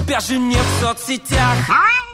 Beži mě v socitách.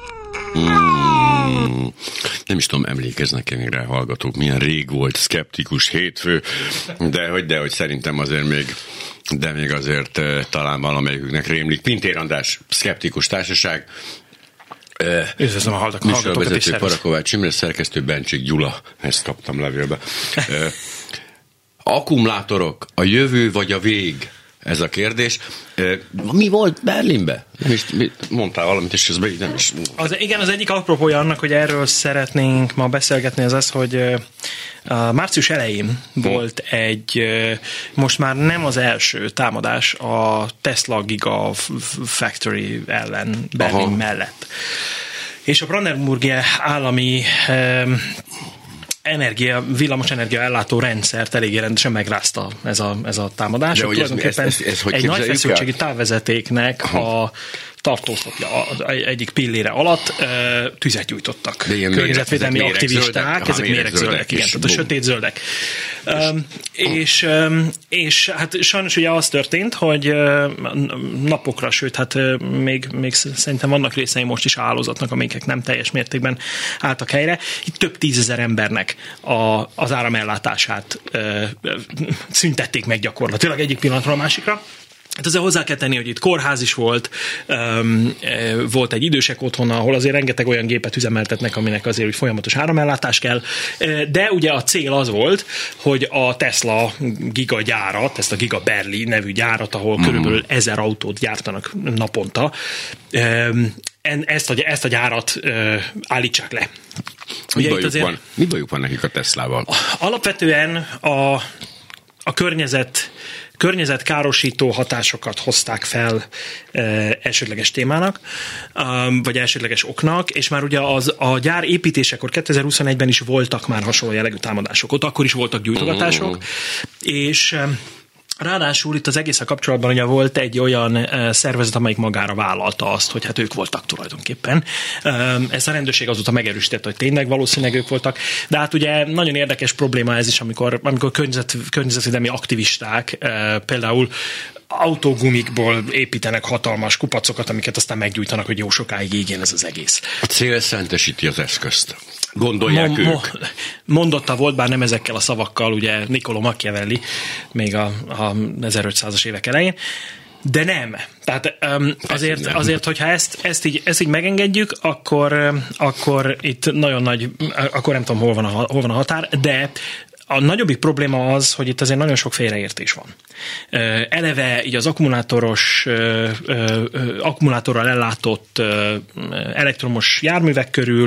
Nem is tudom, emlékeznek-e még rá hallgatók, milyen rég volt szkeptikus hétfő, de hogy szerintem azért még azért talán valamelyiküknek rémlik. Pintér András, Szkeptikus Társaság. Üdvözlöm a hallgatókat is. Műsorvezető Parakovács Imre, szerkesztő Bencsik Gyula. Ezt kaptam levélbe. Akkumulátorok, a jövő vagy a vég? Ez a kérdés. Mi volt Berlinbe? Nem is mondtál valamit, és közben nem is... Igen, az egyik apropója annak, hogy erről szeretnénk ma beszélgetni, az, hogy március elején volt egy, most már nem az első támadás a Tesla Gigafactory ellen Berlin mellett. És a Brandenburgi állami villamosenergia ellátó rendszert eléggé rendesen megrázta ez a támadás. De tulajdonképpen egy nagy feszültségi távvezetéknek a tartószlopja egyik pillére alatt tüzet gyújtottak. Környezetvédelmi aktivisták, ezek méregzöldek, igen, tehát a sötétzöldek. És hát sajnos ugye az történt, hogy napokra, sőt, hát még szerintem vannak részei most is a hálózatnak, amiket nem teljes mértékben álltak helyre. Itt több 10 000 embernek az áramellátását szüntették meg gyakorlatilag egyik pillanatról a másikra. Hát ezzel hozzá kell tenni, hogy itt kórház is volt egy idősek otthona, ahol azért rengeteg olyan gépet üzemeltetnek, aminek azért úgy folyamatos áramellátás kell, de ugye a cél az volt, hogy a Tesla Giga gyárat, ezt a Giga Berlin nevű gyárat, ahol körülbelül 1000 autót gyártanak naponta, ezt a gyárat állítsák le. Mi bajuk van nekik a Teslával? Alapvetően a környezetkárosító hatásokat hozták fel elsődleges témának, vagy elsődleges oknak, és már ugye a gyár építésekor 2021-ben is voltak már hasonló jellegű támadások. Ott akkor is voltak gyújtogatások, és ráadásul itt az egészen kapcsolatban ugye volt egy olyan szervezet, amelyik magára vállalta azt, hogy hát ők voltak tulajdonképpen. Ezt a rendőrség azóta megerősítette, hogy tényleg valószínűleg ők voltak, de hát ugye nagyon érdekes probléma ez is, amikor környezetvédelmi aktivisták például autógumikból építenek hatalmas kupacokat, amiket aztán meggyújtanak, hogy jó sokáig égjen ez az egész. A cél szentesíti az eszközt. Gondolják ők. Mondotta volt, bár nem ezekkel a szavakkal, ugye Niccolò Machiavelli még a 1500-as évek elején, de nem. Tehát azért hogyha ezt így megengedjük, akkor itt nagyon nagy, akkor nem tudom, hol van a határ, de a nagyobbik probléma az, hogy itt azért nagyon sok félreértés van. Eleve így az akkumulátorral ellátott elektromos járművek körül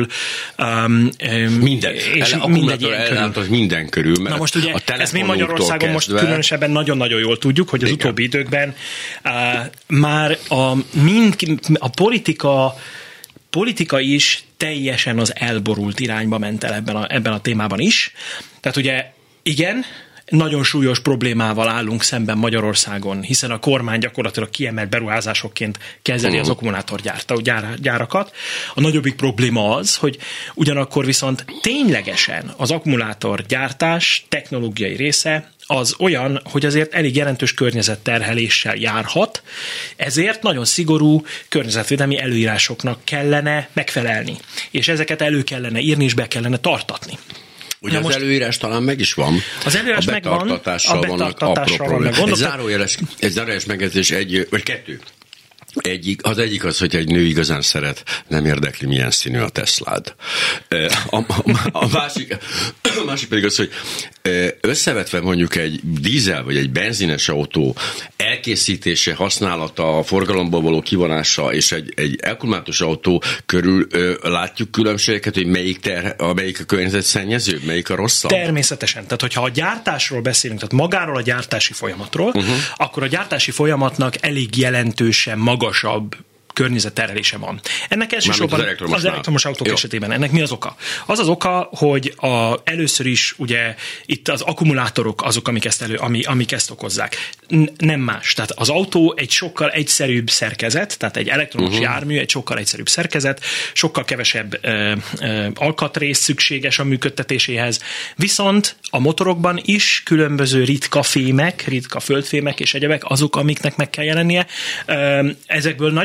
minden körül. Na most ugye ezt mi Magyarországon most különösebben nagyon-nagyon jól tudjuk, hogy az utóbbi időkben már a politika is teljesen az elborult irányba ment el ebben a témában is. Tehát ugye igen, nagyon súlyos problémával állunk szemben Magyarországon, hiszen a kormány gyakorlatilag kiemelt beruházásokként kezeli az akkumulátorgyárakat. A nagyobbik probléma az, hogy ugyanakkor viszont ténylegesen az akkumulátorgyártás technológiai része az olyan, hogy azért elég jelentős környezetterheléssel járhat, ezért nagyon szigorú környezetvédelmi előírásoknak kellene megfelelni. És ezeket elő kellene írni, és be kellene tartatni. Ugye az előírás talán meg is van. Az előírás megvan, a betartatással van egy zárójeles megjegyzés, vagy kettő. Az egyik az, hogy egy nő igazán szeret, nem érdekli, milyen színű a Teslád. A másik pedig az, hogy összevetve mondjuk egy dízel vagy egy benzines autó elkészítése, használata, a forgalomból való kivonása és egy akkumulátoros autó körül látjuk különbségeket, hogy melyik a környezetszennyezőbb, melyik a rosszabb? Természetesen. Tehát, hogyha a gyártásról beszélünk, tehát magáról a gyártási folyamatról, akkor a gyártási folyamatnak elég jelentősen magasabb környezetterhelése van. Ennek elsősorban az elektromos autók esetében. Ennek mi az oka? Az az oka, hogy először is ugye itt az akkumulátorok azok, amik ezt okozzák. Nem más. Tehát az autó egy sokkal egyszerűbb szerkezet, tehát egy elektromos jármű egy sokkal egyszerűbb szerkezet, sokkal kevesebb alkatrész szükséges a működtetéséhez. Viszont a motorokban is különböző ritka fémek, ritka földfémek és egyebek azok, amiknek meg kell jelennie. Ezekből nagyon kis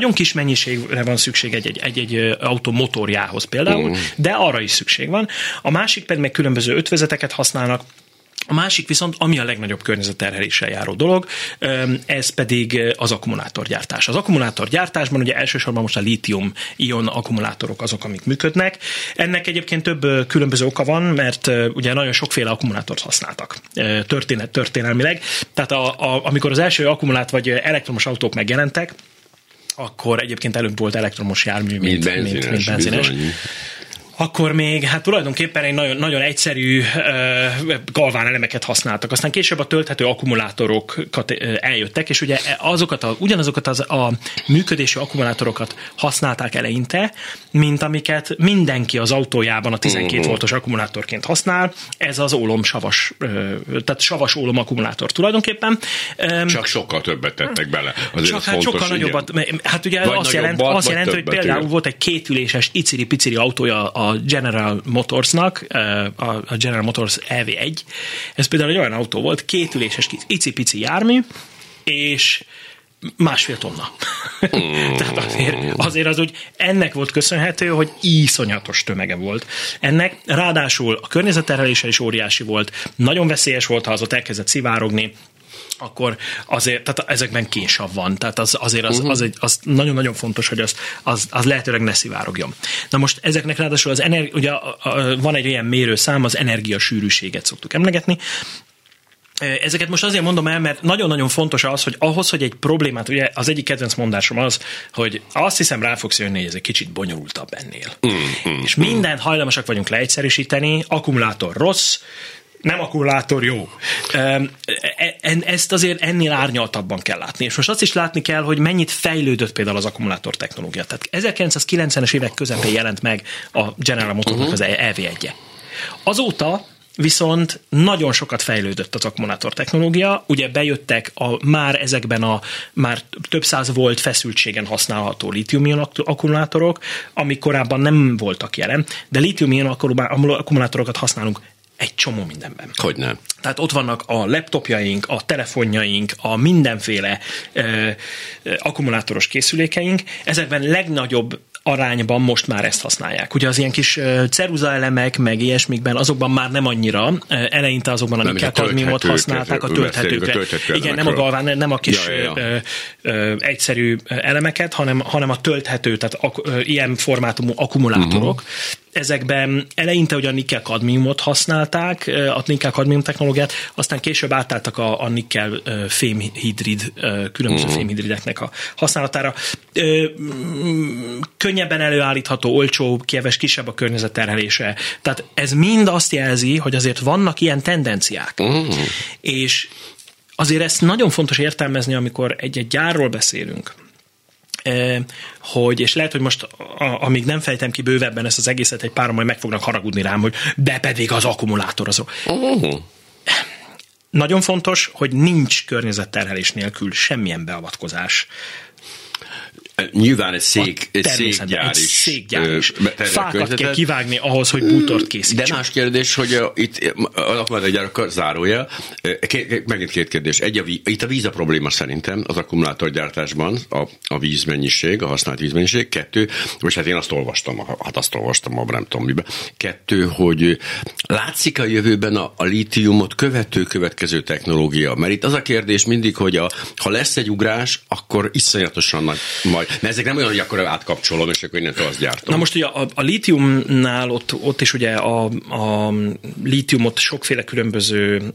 mennyiségre van szükség egy autó motorjához például, de arra is szükség van. A másik pedig meg különböző ötvözeteket használnak. A másik viszont, ami a legnagyobb környezetterheléssel járó dolog, ez pedig az akkumulátorgyártás. Az akkumulátorgyártásban ugye elsősorban most a lítium-ion akkumulátorok azok, amik működnek. Ennek egyébként több különböző oka van, mert ugye nagyon sokféle akkumulátort használtak történelmileg. Tehát amikor az első akkumulátor vagy elektromos autók megjelentek, akkor egyébként előbb volt elektromos jármű, mint benzines. Akkor még hát tulajdonképpen egy nagyon, nagyon egyszerű galvánelemeket használtak. Aztán később a tölthető akkumulátorokat eljöttek, és ugye ugyanazokat a működésű akkumulátorokat használták eleinte, mint amiket mindenki az autójában a 12 voltos akkumulátorként használ. Ez az ólomsavas, tehát savas ólom akkumulátor tulajdonképpen. Csak sokkal többet tettek bele. Csak hát sokkal nagyobbat. Hát ugye azt jelenti, hogy például volt egy kétüléses iciri-piciri autója a General Motorsnak, a General Motors EV1. Ez például egy olyan autó volt, kétüléses icipici jármű, és 1,5 tonna. Tehát azért az úgy ennek volt köszönhető, hogy iszonyatos tömege volt ennek. Ráadásul a környezetterhelése is óriási volt, nagyon veszélyes volt, ha az ott elkezdett szivárogni, akkor azért, tehát ezekben kénsav van, tehát az nagyon-nagyon fontos, hogy az lehetőleg ne szivárogjon. Na most ezeknek ráadásul ugye van egy olyan mérőszám, az energiasűrűséget szoktuk emlegetni. Ezeket most azért mondom el, mert nagyon-nagyon fontos az, hogy ahhoz, hogy egy problémát, ugye az egyik kedvenc mondásom az, hogy azt hiszem rá fogsz jönni, hogy ez egy kicsit bonyolultabb ennél. És mindent hajlamosak vagyunk leegyszerűsíteni, akkumulátor rossz, nem akkumulátor jó. Ezt azért ennél árnyaltabban kell látni. És most azt is látni kell, hogy mennyit fejlődött például az akkumulátor technológia. Tehát 1990-es évek közepén jelent meg a General Motorsnak az EV1-je. Azóta viszont nagyon sokat fejlődött az akkumulátor technológia, ugye bejöttek már ezekben már több száz volt feszültségen használható lítium-ion akkumulátorok, amik korábban nem voltak jelen, de lítium-ion akkumulátorokat használunk egy csomó mindenben. Hogyne. Tehát ott vannak a laptopjaink, a telefonjaink, a mindenféle akkumulátoros készülékeink. Ezekben legnagyobb arányban most már ezt használják. Ugye az ilyen kis ceruzaelemek, meg ilyesmikben, azokban már nem annyira, eleinte azokban a nikkel-kadmiumot használták, a tölthetőkre. Igen, nem a galván, nem a kis egyszerű elemeket, hanem a tölthető, tehát ilyen formátumú akkumulátorok. Ezekben eleinte ugye a nikkel-kadmiumot használták, a nikkel-kadmium technológiát, aztán később átálltak a nikkel-fémhidrid, különböző fémhidrideknek a használatára. Könnyebben előállítható, olcsó, kisebb a környezetterhelése. Tehát ez mind azt jelzi, hogy azért vannak ilyen tendenciák. És azért ezt nagyon fontos értelmezni, amikor egy gyárról beszélünk, és lehet, hogy most amíg nem fejtem ki bővebben ezt az egészet, egy páran majd meg fognak haragudni rám, hogy de pedig az akkumulátor azok. Nagyon fontos, hogy nincs környezetterhelés nélkül semmilyen beavatkozás. Nyilván egy székgyár is. Fákat kell kivágni ahhoz, hogy bútort készítsünk. De más kérdés, hogy itt az akkumulátorgyárak zárójel, megint két kérdés. Itt a víz a probléma szerintem az akkumulátorgyártásban, a vízmennyiség, a használt vízmennyiség. 2, és hát én azt olvastam, nem tudom miben. 2, hogy látszik a jövőben a lítiumot következő technológia. Mert itt az a kérdés mindig, hogy ha lesz egy ugrás, akkor iszonyatosan nagy majd. Mert ezek nem olyan, hogy akkor átkapcsolom, és akkor innentől azt gyártom. Na most ugye a lítiumnál ott is ugye a lítiumot sokféle különböző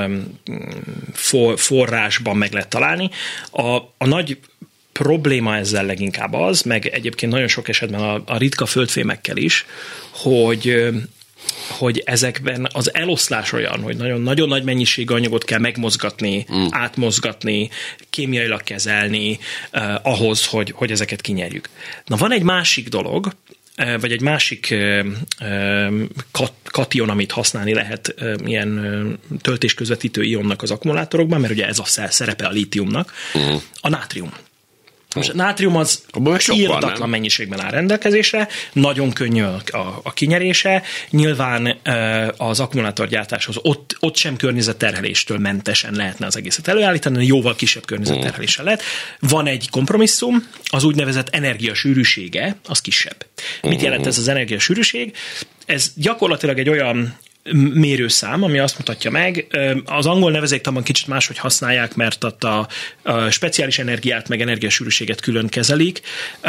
forrásban meg lehet találni. A nagy probléma ezzel leginkább az, meg egyébként nagyon sok esetben a ritka földfémekkel is, hogy ezekben az eloszlás olyan, hogy nagyon nagy mennyiségű anyagot kell megmozgatni, átmozgatni, kémiailag kezelni ahhoz, hogy ezeket kinyerjük. Na van egy másik dolog, vagy egy másik kation, amit használni lehet ilyen töltésközvetítő ionnak az akkumulátorokban, mert ugye ez a szerepe a lítiumnak, a nátrium. Most a nátrium az írdatlan mennyiségben áll rendelkezésre, nagyon könnyű a kinyerése, nyilván az akkumulátorgyártáshoz ott sem környezetterheléstől mentesen lehetne az egészet előállítani, de jóval kisebb környezetterheléssel lehet. Van egy kompromisszum, az úgynevezett energiasűrűsége, az kisebb. Mit jelent ez az energiasűrűség? Ez gyakorlatilag egy olyan mérőszám, ami azt mutatja meg, az angol nevezéktanban kicsit máshogy használják, mert ott a speciális energiát meg energiasűrűséget külön kezelik,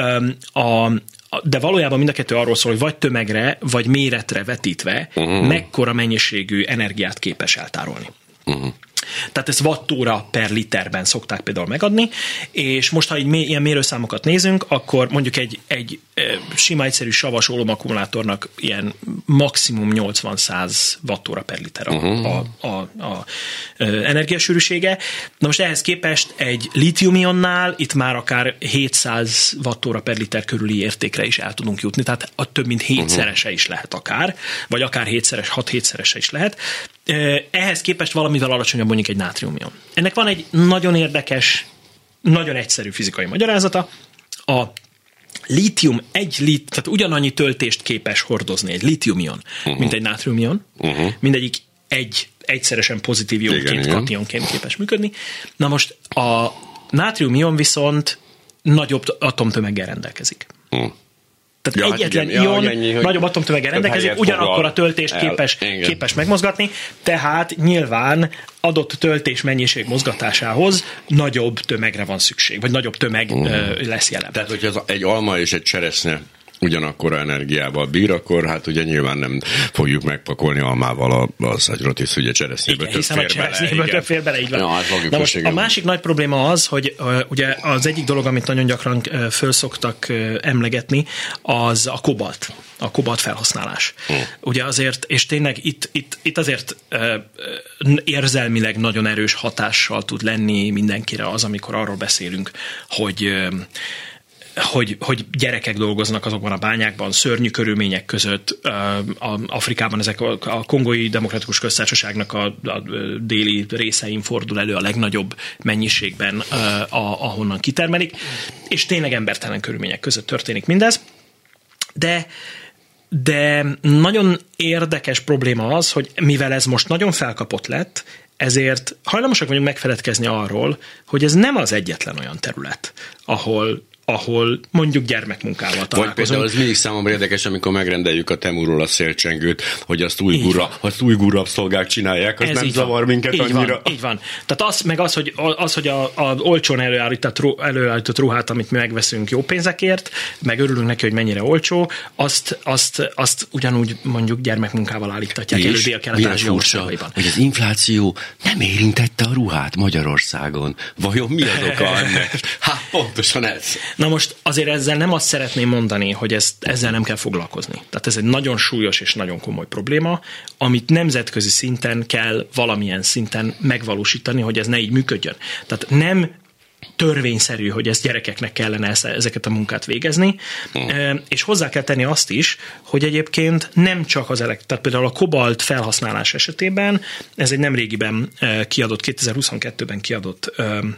de valójában mind a kettő arról szól, hogy vagy tömegre, vagy méretre vetítve mekkora mennyiségű energiát képes eltárolni. Tehát ezt wattóra per literben szokták például megadni, és most, ha ilyen mérőszámokat nézünk, akkor mondjuk egy sima egyszerű savas ólom-akkumulátornak ilyen maximum 80-100 wattóra per liter a energiasűrűsége. Na most ehhez képest egy lítium-ionnál itt már akár 700 wattóra per liter körüli értékre is el tudunk jutni, tehát a több mint 7-szerese is lehet akár, vagy akár 6-7-szerese is lehet. Ehhez képest valamivel alacsonyabb mondjuk egy nátrium-ion. Ennek van egy nagyon érdekes, nagyon egyszerű fizikai magyarázata. A lítium tehát ugyanannyi töltést képes hordozni egy lítium-ion, mint egy nátrium-ion. Mindegyik egyszeresen pozitív ionként, kationként képes működni. Na most a nátrium-ion viszont nagyobb atomtömeggel rendelkezik. Tehát egyetlen ion nagyobb atomtömeggel rendelkezik, ugyanakkor a töltést képes megmozgatni, tehát nyilván adott töltés mennyiség mozgatásához nagyobb tömegre van szükség, vagy nagyobb tömeg lesz jelen. Tehát, hogyha egy alma és egy cseresznye ugyanakkora energiával bír, akkor hát ugye nyilván nem fogjuk megpakolni almával az agyrot, hisz ugye cseresznyéből több fér bele, így van. Ja, na most a másik nagy probléma az, hogy ugye az egyik dolog, amit nagyon gyakran fölszoktak emlegetni, az a kobalt felhasználás. Ugye azért, és tényleg itt azért érzelmileg nagyon erős hatással tud lenni mindenkire az, amikor arról beszélünk, hogy gyerekek dolgoznak azokban a bányákban, szörnyű körülmények között. Afrikában ezek a Kongói Demokratikus Köztársaságnak a déli részein fordul elő a legnagyobb mennyiségben, ahonnan kitermelik, és tényleg embertelen körülmények között történik mindez. De nagyon érdekes probléma az, hogy mivel ez most nagyon felkapott lett, ezért hajlamosak vagyunk megfeledkezni arról, hogy ez nem az egyetlen olyan terület, ahol mondjuk gyermekmunkával találkozunk. Vagy például az mindig számomra érdekes, amikor megrendeljük a Temurról a szélcsengőt, hogy azt újgur rabszolgák csinálják, az ez nem zavar minket annyira. Így van. Tehát az, hogy a olcsón előállított ruhát, amit mi megveszünk jó pénzekért, meg örülünk neki, hogy mennyire olcsó, azt ugyanúgy mondjuk gyermekmunkával állítatják elő Dél-Kelet-Ázsia országaiban. Hogy az infláció nem érintette a ruhát Magyarországon. Vajon mi az oka ennek? Hát pontosan ez. Na most azért ezzel nem azt szeretném mondani, hogy ezzel nem kell foglalkozni. Tehát ez egy nagyon súlyos és nagyon komoly probléma, amit nemzetközi szinten kell valamilyen szinten megvalósítani, hogy ez ne így működjön. Tehát nem törvényszerű, hogy ezt gyerekeknek kellene ezeket a munkát végezni, és hozzá kell tenni azt is, hogy egyébként nem csak tehát például a kobalt felhasználás esetében, ez egy nemrégiben kiadott, 2022-ben kiadott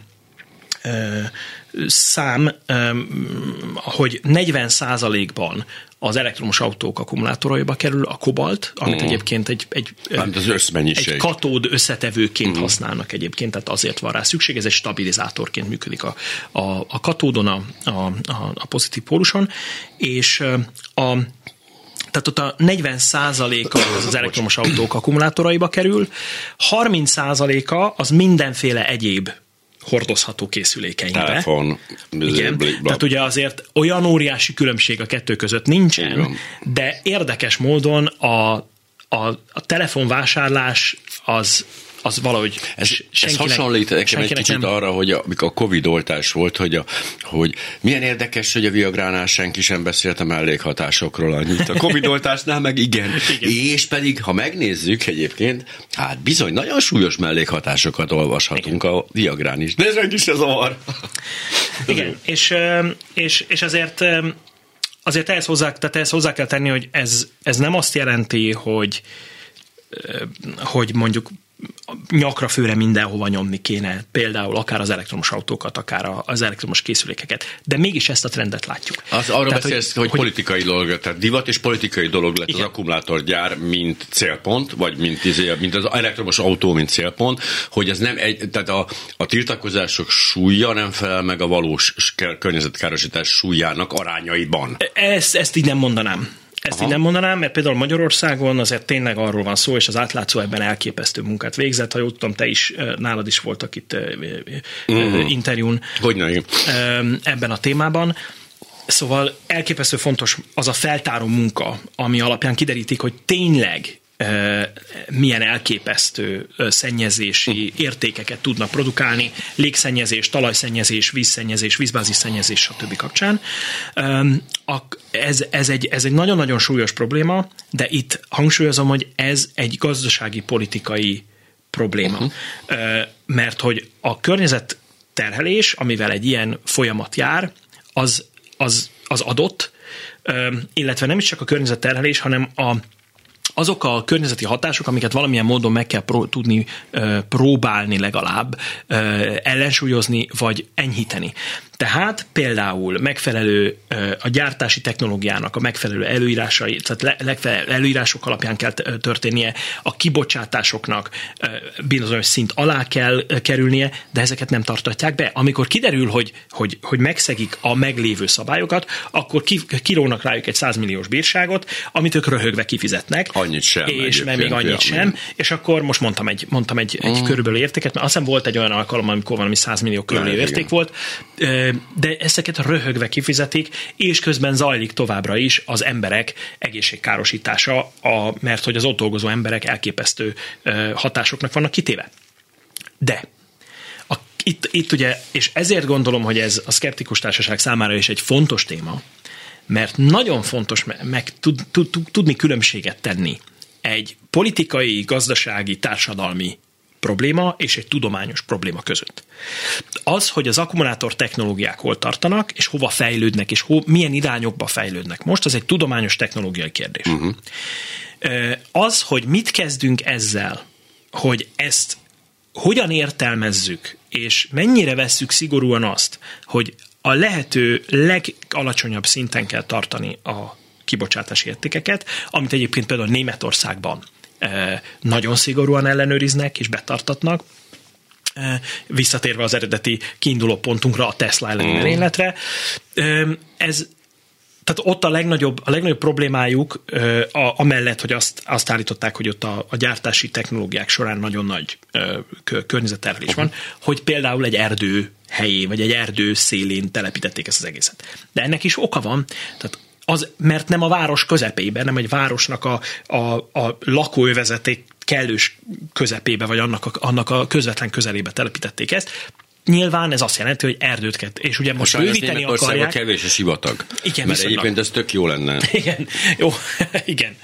szám, hogy 40%-ban az elektromos autók akkumulátoraiba kerül a kobalt, amit egyébként egy katód összetevőként használnak egyébként, tehát azért van rá szükség, ez egy stabilizátorként működik a katódon, a pozitív póluson, és tehát ott a 40%-a az elektromos autók akkumulátoraiba kerül, 30%-a az mindenféle egyéb hordozható készülékeinkbe. Telefon. Igen. Tehát ugye azért olyan óriási különbség a kettő között nincsen, de érdekes módon a telefonvásárlás az valahogy ez hasonlít nekem egy kicsit arra, hogy amikor a Covid oltás volt, hogy milyen érdekes, hogy a Viagránál senki sem beszélt a mellékhatásokról annyit. A Covid oltásnál meg igen. És pedig, ha megnézzük egyébként, hát bizony nagyon súlyos mellékhatásokat olvashatunk a Viagrán is. De ez meg is ez zavar. Igen, és azért ehhez hozzá kell tenni, hogy ez nem azt jelenti, hogy mondjuk nyakra főre mindenhova nyomni kéne, például akár az elektromos autókat, akár az elektromos készülékeket. De mégis ezt a trendet látjuk. Arról beszélsz, hogy politikai dolog, tehát divat és politikai dolog lett, igen, az akkumulátorgyár, mint célpont, vagy mint az elektromos autó, mint célpont, hogy ez nem tehát a tiltakozások súlya nem felel meg a valós környezetkárosítás súlyának arányaiban. Ezt így nem mondanám. Így nem mondanám, mert például Magyarországon azért tényleg arról van szó, és az átlátszó ebben elképesztő munkát végzett. Ha jól tudom, te is, nálad is voltak itt interjún ebben a témában. Szóval elképesztő fontos az a feltáró munka, ami alapján kiderítik, hogy tényleg milyen elképesztő szennyezési értékeket tudnak produkálni, légszennyezés, talajszennyezés, vízszennyezés, vízbázisszennyezés, stb. Kapcsán. Ez egy nagyon-nagyon súlyos probléma, de itt hangsúlyozom, hogy ez egy gazdasági, politikai probléma. Mert hogy a környezetterhelés, amivel egy ilyen folyamat jár, az adott, illetve nem is csak a környezetterhelés, hanem azok a környezeti hatások, amiket valamilyen módon meg kell tudni próbálni legalább ellensúlyozni, vagy enyhíteni. Tehát például megfelelő a gyártási technológiának a megfelelő előírásai, tehát előírások alapján kell történnie, a kibocsátásoknak bizonyos szint alá kell kerülnie, de ezeket nem tartatják be. Amikor kiderül, hogy megszegik a meglévő szabályokat, akkor kirónak rájuk egy 100 milliós bírságot, amit ők röhögve kifizetnek. Annyit sem. És még annyit sem. És akkor most mondtam egy körülbelül értéket, mert azt hiszem volt egy olyan alkalom, amikor valami 100 millió körülbelül érték volt, de ezeket röhögve kifizetik, és közben zajlik továbbra is az emberek egészségkárosítása, mert hogy az ott dolgozó emberek elképesztő hatásoknak vannak kitéve. De itt ugye, és ezért gondolom, hogy ez a szkeptikus társaság számára is egy fontos téma, mert nagyon fontos tudni különbséget tenni egy politikai, gazdasági, társadalmi probléma és egy tudományos probléma között. Az, hogy az akkumulátor technológiák hol tartanak, és hova fejlődnek, és milyen irányokba fejlődnek most, az egy tudományos technológiai kérdés. Az, hogy mit kezdünk ezzel, hogy ezt hogyan értelmezzük, és mennyire vesszük szigorúan azt, hogy a lehető legalacsonyabb szinten kell tartani a kibocsátási értékeket, amit egyébként például Németországban nagyon szigorúan ellenőriznek és betartatnak, visszatérve az eredeti kiinduló pontunkra, a Tesla elleni merényletre. Tehát ott a legnagyobb problémájuk, amellett, hogy azt állították, hogy ott a gyártási technológiák során nagyon nagy környezetterhelés van, hogy például egy erdő helyén, vagy egy erdő szélén telepítették ezt az egészet. De ennek is oka van, tehát mert nem a város közepében, nem egy városnak a lakóövezeték kellős közepébe, vagy annak a közvetlen közelébe telepítették ezt. Nyilván ez azt jelenti, hogy erdőt kell, és ugye most bővíteni akarják. Kevés a sivatag. Igen, mert egyébként ez tök jó lenne. Igen, jó, igen.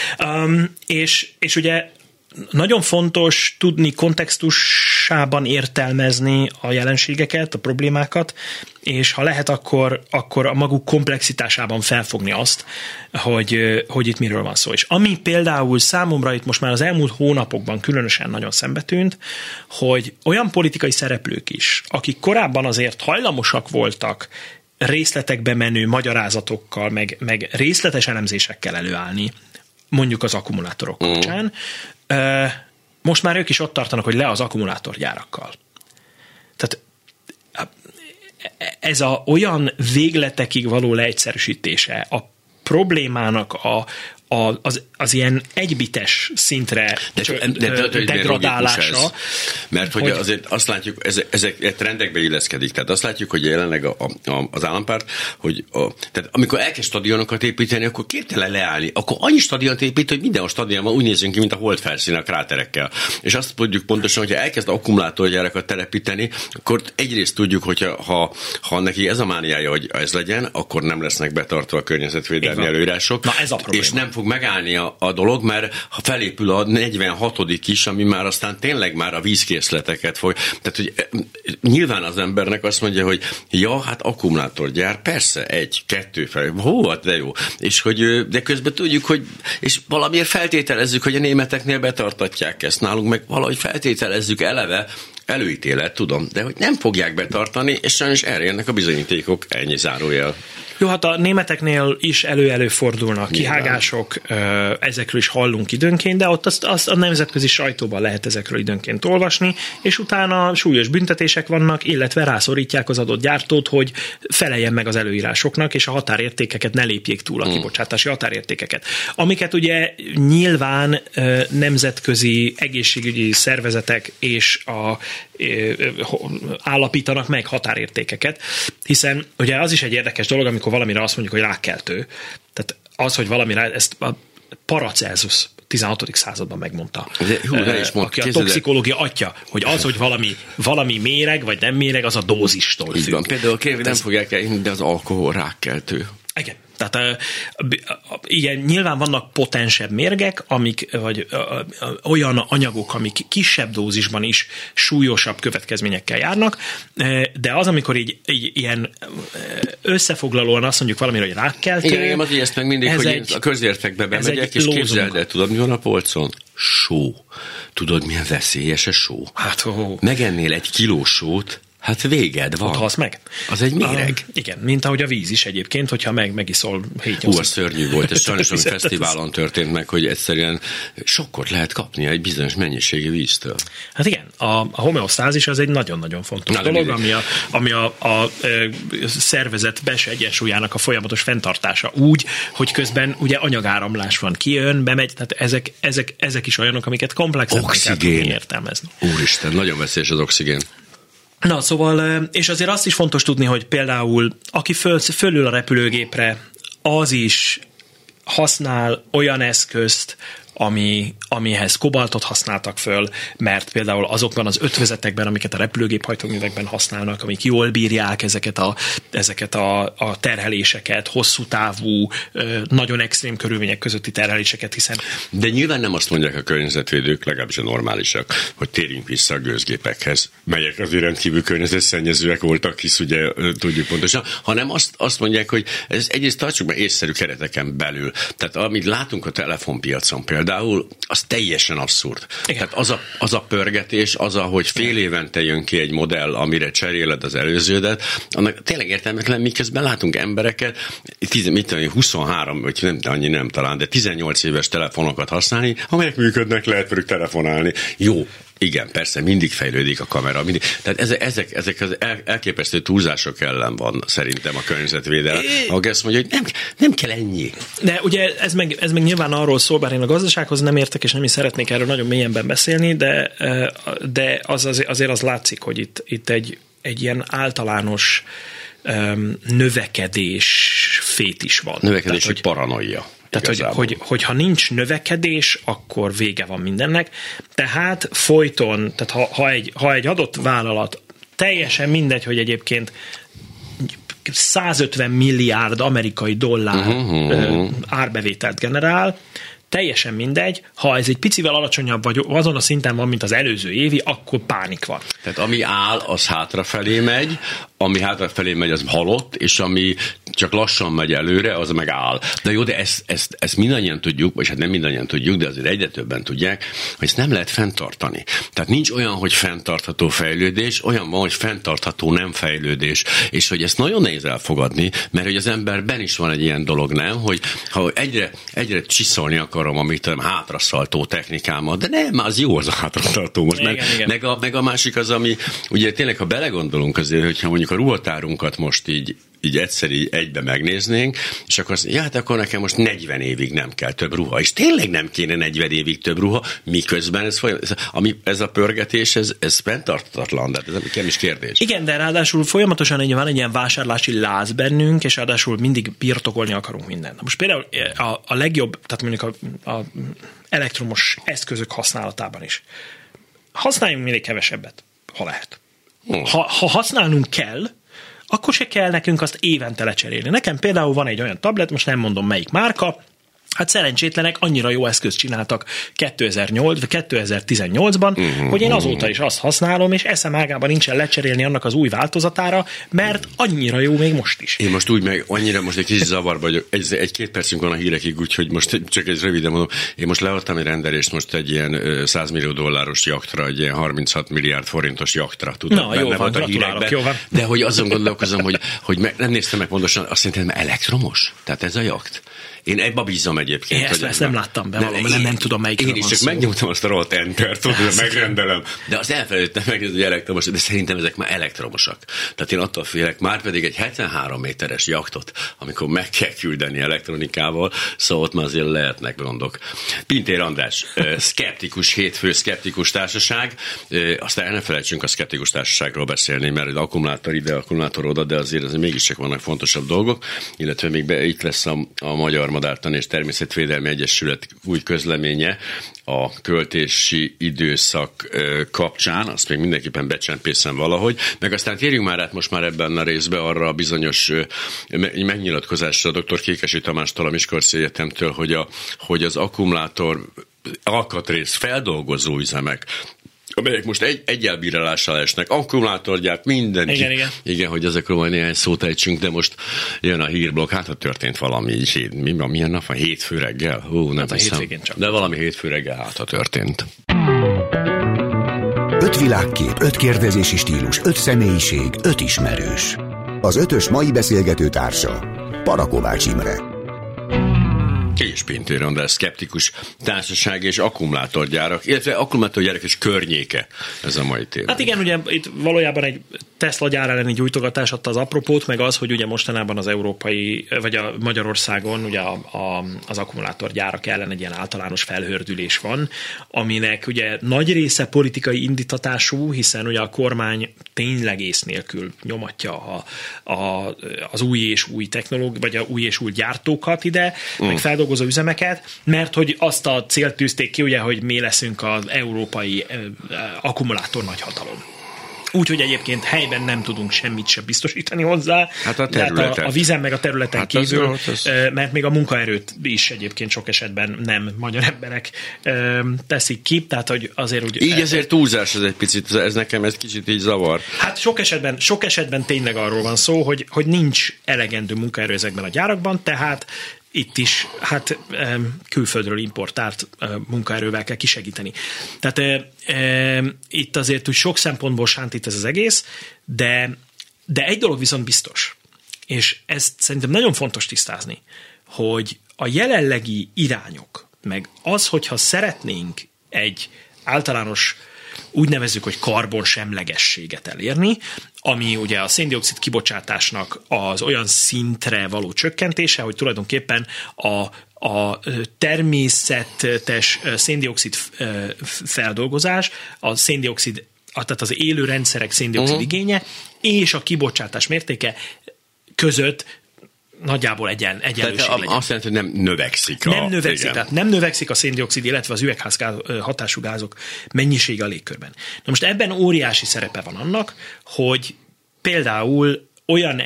És ugye nagyon fontos tudni kontextusában értelmezni a jelenségeket, a problémákat, és ha lehet, akkor a maguk komplexitásában felfogni azt, hogy itt miről van szó. És ami például számomra itt most már az elmúlt hónapokban különösen nagyon szembetűnt, hogy olyan politikai szereplők is, akik korábban azért hajlamosak voltak részletekbe menő magyarázatokkal, meg részletes elemzésekkel előállni, mondjuk az akkumulátorok kapcsán, most már ők is ott tartanak, hogy le az akkumulátorgyárakkal. Tehát ez olyan végletekig való leegyszerűsítése a problémának az ilyen egybites szintre degradálása. Mert hogy azért azt látjuk, ezek trendekbe illeszkedik. Tehát azt látjuk, hogy jelenleg az állampárt, hogy tehát amikor elkezd stadionokat építeni, akkor képtelen leállni. Akkor annyi stadiont épít, hogy minden a stadionban úgy nézünk ki, mint a hold felszín a kráterekkel. És azt tudjuk pontosan, hogyha elkezd akkumulátorgyárakat telepíteni, akkor egyrészt tudjuk, hogy ha neki ez a mániája, hogy ez legyen, akkor nem lesznek betartva a környezetvédelmi előírások. Na ez a probléma. És nem fog fog megállni a dolog, mert ha felépül a 46. is, ami már aztán tényleg már a vízkészleteket fog. Tehát, hogy nyilván az embernek azt mondja, hogy ja, hát akkumulátorgyár, persze, 1-2 fel, hova, de jó. És hogy, de közben tudjuk, hogy, és valamiért feltételezzük, hogy a németeknél betartatják ezt, nálunk meg valahogy feltételezzük eleve, előítélet, tudom, de hogy nem fogják betartani, és sajnos erre jönnek a bizonyítékok, ennyi zárójel. Jó, hát a németeknél is elő-előfordulnak kihágások, ezekről is hallunk időnként, de ott azt a nemzetközi sajtóban lehet ezekről időnként olvasni, és utána súlyos büntetések vannak, illetve rászorítják az adott gyártót, hogy feleljen meg az előírásoknak, és a határértékeket ne lépjék túl, a kibocsátási határértékeket. Amiket ugye nyilván nemzetközi egészségügyi szervezetek és állapítanak meg határértékeket, hiszen ugye az is egy érdekes dolog, amikor valamire azt mondjuk, hogy rákkeltő. Tehát az, hogy valamire, ezt a Paracelsus 16. században megmondta. Aki a toxikológia atya, hogy az, hogy valami méreg, vagy nem méreg, az a dózistól függ. Így van. Például nem fogják elhinni, de az alkohol rákkeltő. Igen. Tehát igen, nyilván vannak potensebb mérgek, vagy olyan anyagok, amik kisebb dózisban is súlyosabb következményekkel járnak, de az, amikor így ilyen összefoglalóan azt mondjuk valamire, hogy rákkeltő. Igen, az ezt meg mindig, hogy a közértekbe bemegyek, és képzeld el, tudod, mi van a polcon? Só. Tudod, milyen veszélyes a só? Hát, megennél 1 kiló sót, hát véged van. Ott halsz meg. Az egy méreg. Igen, mint ahogy a víz is egyébként, hogyha megiszol 7-8. Az szörnyű volt, ez sajnos a fesztiválon történt meg, hogy egyszerűen sokkot lehet kapni egy bizonyos mennyiségű víztől. Hát igen, a homeosztázis az egy nagyon-nagyon fontos dolog, ami a szervezet belső egyensúlyának a folyamatos fenntartása úgy, hogy közben ugye anyagáramlás van, kijön, bemegy, tehát ezek is olyanok, amiket komplexen kell tudni értelmezni. Úristen, nagyon veszélyes az oxigén. Na, szóval, és azért azt is fontos tudni, hogy például aki fölül a repülőgépre, az is használ olyan eszközt, amihez kobaltot használtak föl, mert például azokban az ötvözetekben, amiket a repülőgép-hajtóművekben használnak, amik jól bírják ezeket a terheléseket, hosszú távú, nagyon extrém körülmények közötti terheléseket, hiszen... De nyilván nem azt mondják a környezetvédők, legalábbis a normálisak, hogy térjünk vissza a gőzgépekhez, melyek azért rendkívül környezetszennyezőek voltak, hisz ugye tudjuk pontosan, hanem azt mondják, hogy ez egyrészt tartsuk meg észszerű kereteken belül. Tehát amit látunk a telefonpiacon például, az teljesen abszurd. Igen. Tehát az a pörgetés, hogy fél évente jön ki egy modell, amire cseréled az előződet, annak tényleg értelmetlen, miközben látunk embereket, 23, vagy nem talán, de 18 éves telefonokat használni, amelyek működnek, lehet velük telefonálni. Jó, igen, persze, mindig fejlődik a kamera. Mindig. Tehát ezek az elképesztő túlzások ellen van szerintem a környezetvédelem, ahogy azt mondja, hogy nem kell ennyi. De ugye ez meg nyilván arról szól, bár én a gazdasághoz nem értek, és nem is szeretnék erről nagyon mélyenben beszélni, de azért az látszik, hogy itt egy ilyen általános növekedés fétis van. Növekedés, hogy paranoia. Tehát, hogy ha nincs növekedés, akkor vége van mindennek. Tehát folyton, tehát ha egy adott vállalat, teljesen mindegy, hogy egyébként 150 milliárd amerikai dollár árbevételt generál, teljesen mindegy, ha ez egy picivel alacsonyabb vagy azon a szinten van, mint az előző évi, akkor pánik van. Tehát ami áll, az hátrafelé megy, ami hátrafelé megy, az halott, és ami csak lassan megy előre, az meg áll. De jó, de ezt mindannyian tudjuk, vagy hát nem mindannyian tudjuk, de azért egyre többen tudják, hogy ezt nem lehet fenntartani. Tehát nincs olyan, hogy fenntartható fejlődés, olyan van, hogy fenntartható nem fejlődés. És hogy ezt nagyon nehéz elfogadni, mert hogy az emberben is van egy ilyen dolog, nem? Hogy ha egyre csiszolni akarom, amit hátraszaltó technikámat, de nem, az jó az a hátraszaltó most. Igen. Meg a másik az, ami ugye tényleg, ha belegondolunk azért, hogyha mondjuk a ruhatárunkat most így egyszer egybe megnéznénk, és akkor azt mondja, hát akkor nekem most 40 évig nem kell több ruha. És tényleg nem kéne 40 évig több ruha, miközben ez a pörgetés, ez fenntartatlan, de ez nem is kérdés. Igen, de ráadásul folyamatosan van egy ilyen vásárlási láz bennünk, és ráadásul mindig birtokolni akarunk mindent. Most például a legjobb, tehát mondjuk a elektromos eszközök használatában is. Használjunk mindig kevesebbet, ha lehet. Ha használnunk kell, akkor se kell nekünk azt évente lecserélni. Nekem például van egy olyan tablet, most nem mondom melyik márka, Hát szerencsétlenek annyira jó eszközt csináltak 2018-ban, hogy én azóta is azt használom, és eszem ágában nincsen lecserélni annak az új változatára, mert annyira jó még most is. Én most úgy meg annyira most egy kis zavarba vagyok, egy-két percünk van a hírekig, úgyhogy most csak egy röviden mondom, én most leadtam egy rendelést most egy ilyen $100 millió jaktra, egy ilyen 36 milliárd forintos jaktra, tudod? Na, jó van, gratulálok, jó van. De hogy azon gondolkozom, hogy nem néztem meg pontosan, azt szerintem elektromos? Tehát ez a jakt? Én ebbe bízom egyébként. Én ezt nem láttam be, nem tudom melyikről van szó. Én is csak megnyomtam azt a rohadt enter, tudod, megrendelem. De azt elfelejtettem meg, hogy elektromos, de szerintem ezek már elektromosak. Tehát én attól félek, már pedig egy 73 méteres jaktot, amikor meg kell küldeni elektronikával, szóval ott már azért lehetnek gondok. Pintér András, szkeptikus, hétfő szkeptikus társaság. Aztán ne felejtsünk a szkeptikus társaságról beszélni, mert akkumulátor ide, akkumulátor oda, de azért mégiscsak vannak fontosabb dolgok, illetve még itt lesz a Magyar Madártani és Természetvédelmi Egyesület új közleménye a költési időszak kapcsán, azt még mindenképpen becsempészem valahogy, meg aztán térjünk már át most már ebben a részben arra a bizonyos megnyilatkozásra a dr. Kékesi Tamástól, a Miskolci Egyetemtől, hogy az akkumulátor alkatrész feldolgozó üzemek, amelyek most egy elbírálással esnek, akkumulátorgyárt, minden. Igen, hogy ezekről majd néhány szót ejtsünk, de most jön a hírblokk, hát ha történt valami, milyen nap van, hétfő reggel? Nem hiszem. De valami hétfő reggel, hát ha történt. 5 világkép, 5 kérdezési stílus, 5 személyiség, 5 ismerős. Az ötös mai beszélgető társa, Parakovács Imre. És Pintér András, szkeptikus társaság és akkumulátorgyárak, illetve akkumulátorgyárak és környéke, ez a mai téma. Hát igen, ugye itt valójában egy Tesla gyár elleni gyújtogatás adta az apropót, meg az, hogy ugye mostanában az európai, vagy a Magyarországon ugye az akkumulátorgyárak ellen egy ilyen általános felhördülés van, aminek ugye nagy része politikai indítatású, hiszen ugye a kormány tényleg ész nélkül nyomatja az új és új technológiát, vagy a új és új gyártókat ide, meg feldolgozó üzemeket, mert hogy azt a célt tűzték ki, ugye, hogy mi leszünk az európai akkumulátor nagyhatalom. Úgyhogy egyébként helyben nem tudunk semmit sem biztosítani hozzá. Hát a vízen meg a területen kívül, mert még a munkaerőt is egyébként sok esetben nem magyar emberek teszik ki, tehát hogy azért úgy... Így ezért túlzás ez egy picit, ez nekem ez kicsit így zavar. Hát sok esetben tényleg arról van szó, hogy nincs elegendő munkaerő ezekben a gyárakban, tehát itt is hát külföldről importált munkaerővel kell kisegíteni. Tehát itt azért úgy sok szempontból sántít ez az egész, de egy dolog viszont biztos, és ezt szerintem nagyon fontos tisztázni, hogy a jelenlegi irányok, meg az, hogyha szeretnénk egy általános, úgy nevezzük, hogy karbonsemlegességet elérni, ami ugye a széndioxid kibocsátásnak az olyan szintre való csökkentése, hogy tulajdonképpen a természetes széndioxid feldolgozás, a széndioxid, tehát az élő rendszerek széndioxid igénye és a kibocsátás mértéke között nagyjából egyenlőség legyen. Azt jelenti, hogy nem növekszik. Tehát nem növekszik a széndioxid, illetve az üvegház hatású gázok mennyisége a légkörben. Na most ebben óriási szerepe van annak, hogy például olyan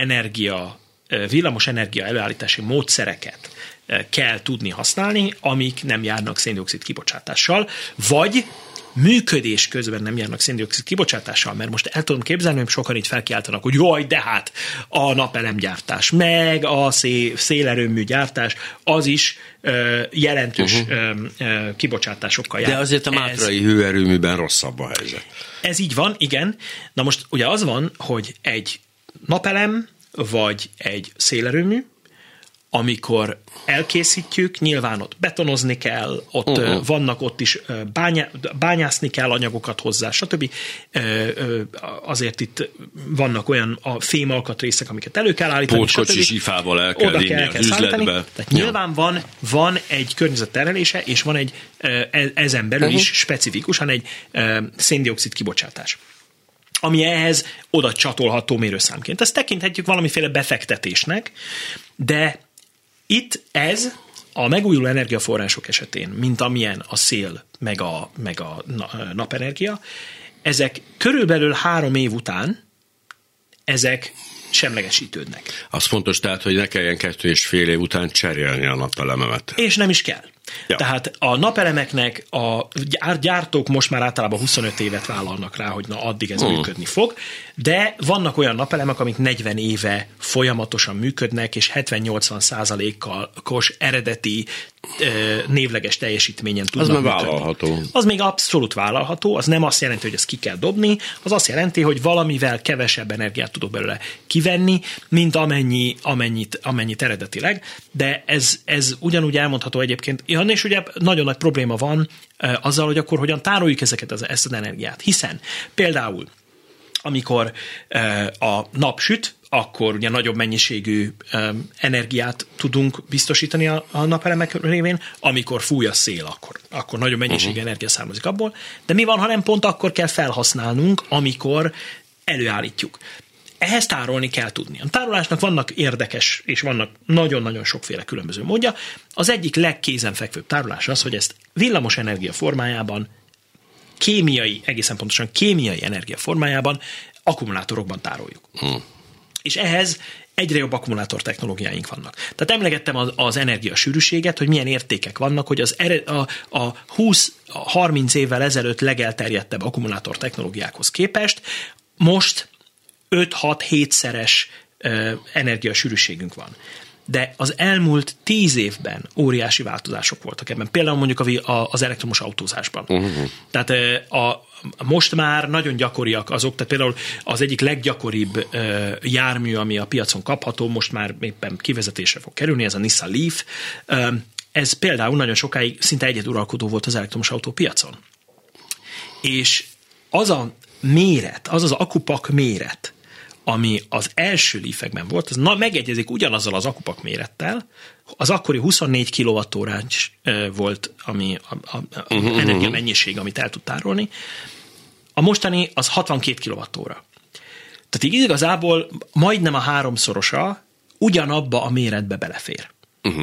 villamos energia előállítási módszereket kell tudni használni, amik nem járnak széndioxid kibocsátással, vagy működés közben nem járnak széndioxid kibocsátással, mert most el tudom képzelni, hogy sokan itt felkiáltanak, hogy jaj, de hát a napelemgyártás, meg a szélerőmű gyártás, az is jelentős kibocsátásokkal jár. De azért a mátrai hőerőműben rosszabb a helyzet. Ez így van, igen. Na most ugye az van, hogy egy napelem vagy egy szélerőmű, amikor elkészítjük, nyilván ott betonozni kell, ott vannak ott is bányászni kell anyagokat hozzá, stb. Azért itt vannak olyan a fém alkatrészek, amiket elő kell állítani, pótkocsis ifával el kell vinni az üzletbe. Tehát nyilván van egy környezetterhelése, és van egy ezen belül is specifikusan egy széndioxid kibocsátás, ami ehhez oda csatolható mérőszámként. Ezt tekinthetjük valamiféle befektetésnek, de itt ez a megújuló energiaforrások esetén, mint amilyen a szél, meg a napenergia, ezek körülbelül 3 év után ezek semlegesítődnek. Az fontos tehát, hogy ne kelljen 2,5 év után cserélni a napelememet. És nem is kell. Ja. Tehát a napelemeknek a gyártók most már általában 25 évet vállalnak rá, hogy na addig ez működni fog, de vannak olyan napelemek, amik 40 éve folyamatosan működnek, és 70-80%-os eredeti névleges teljesítményen tudnak működni. Az már vállalható. Az még abszolút vállalható, az nem azt jelenti, hogy ezt ki kell dobni, az azt jelenti, hogy valamivel kevesebb energiát tudok belőle kivenni, mint amennyit eredetileg, de ez ugyanúgy elmondható egyébként. És ugye nagyon nagy probléma van azzal, hogy akkor hogyan tároljuk ezt az energiát. Hiszen például, amikor a nap süt, akkor ugye nagyobb mennyiségű energiát tudunk biztosítani a napelemek révén, amikor fúj a szél, akkor nagyobb mennyiségű energia származik abból, de mi van, ha nem pont akkor kell felhasználnunk, amikor előállítjuk. Ehhez tárolni kell tudni. A tárolásnak vannak érdekes, és vannak nagyon-nagyon sokféle különböző módja. Az egyik legkézenfekvőbb tárolás az, hogy ezt villamos energia formájában, egészen pontosan kémiai energia formájában akkumulátorokban tároljuk. És ehhez egyre jobb akkumulátor technológiáink vannak. Tehát emlegettem az energiasűrűséget, hogy milyen értékek vannak, hogy a 20-30 évvel ezelőtt legelterjedtebb akkumulátor technológiákhoz képest most 5-6-7-szeres energiasűrűségünk van. De az elmúlt 10 évben óriási változások voltak ebben. Például mondjuk az elektromos autózásban. Tehát most már nagyon gyakoriak azok, tehát például az egyik leggyakoribb jármű, ami a piacon kapható, most már éppen kivezetésre fog kerülni, ez a Nissan Leaf. Ez például nagyon sokáig szinte egyeduralkodó volt az elektromos autópiacon. És az a méret, az akupak méret, ami az első Leafekben volt, az megegyezik ugyanazzal az akupak mérettel, az akkori 24 kWh-s volt ami energia mennyiség, amit el tud tárolni, a mostani az 62 kWh. Tehát igazából majdnem a 3-szorosa ugyanabba a méretbe belefér.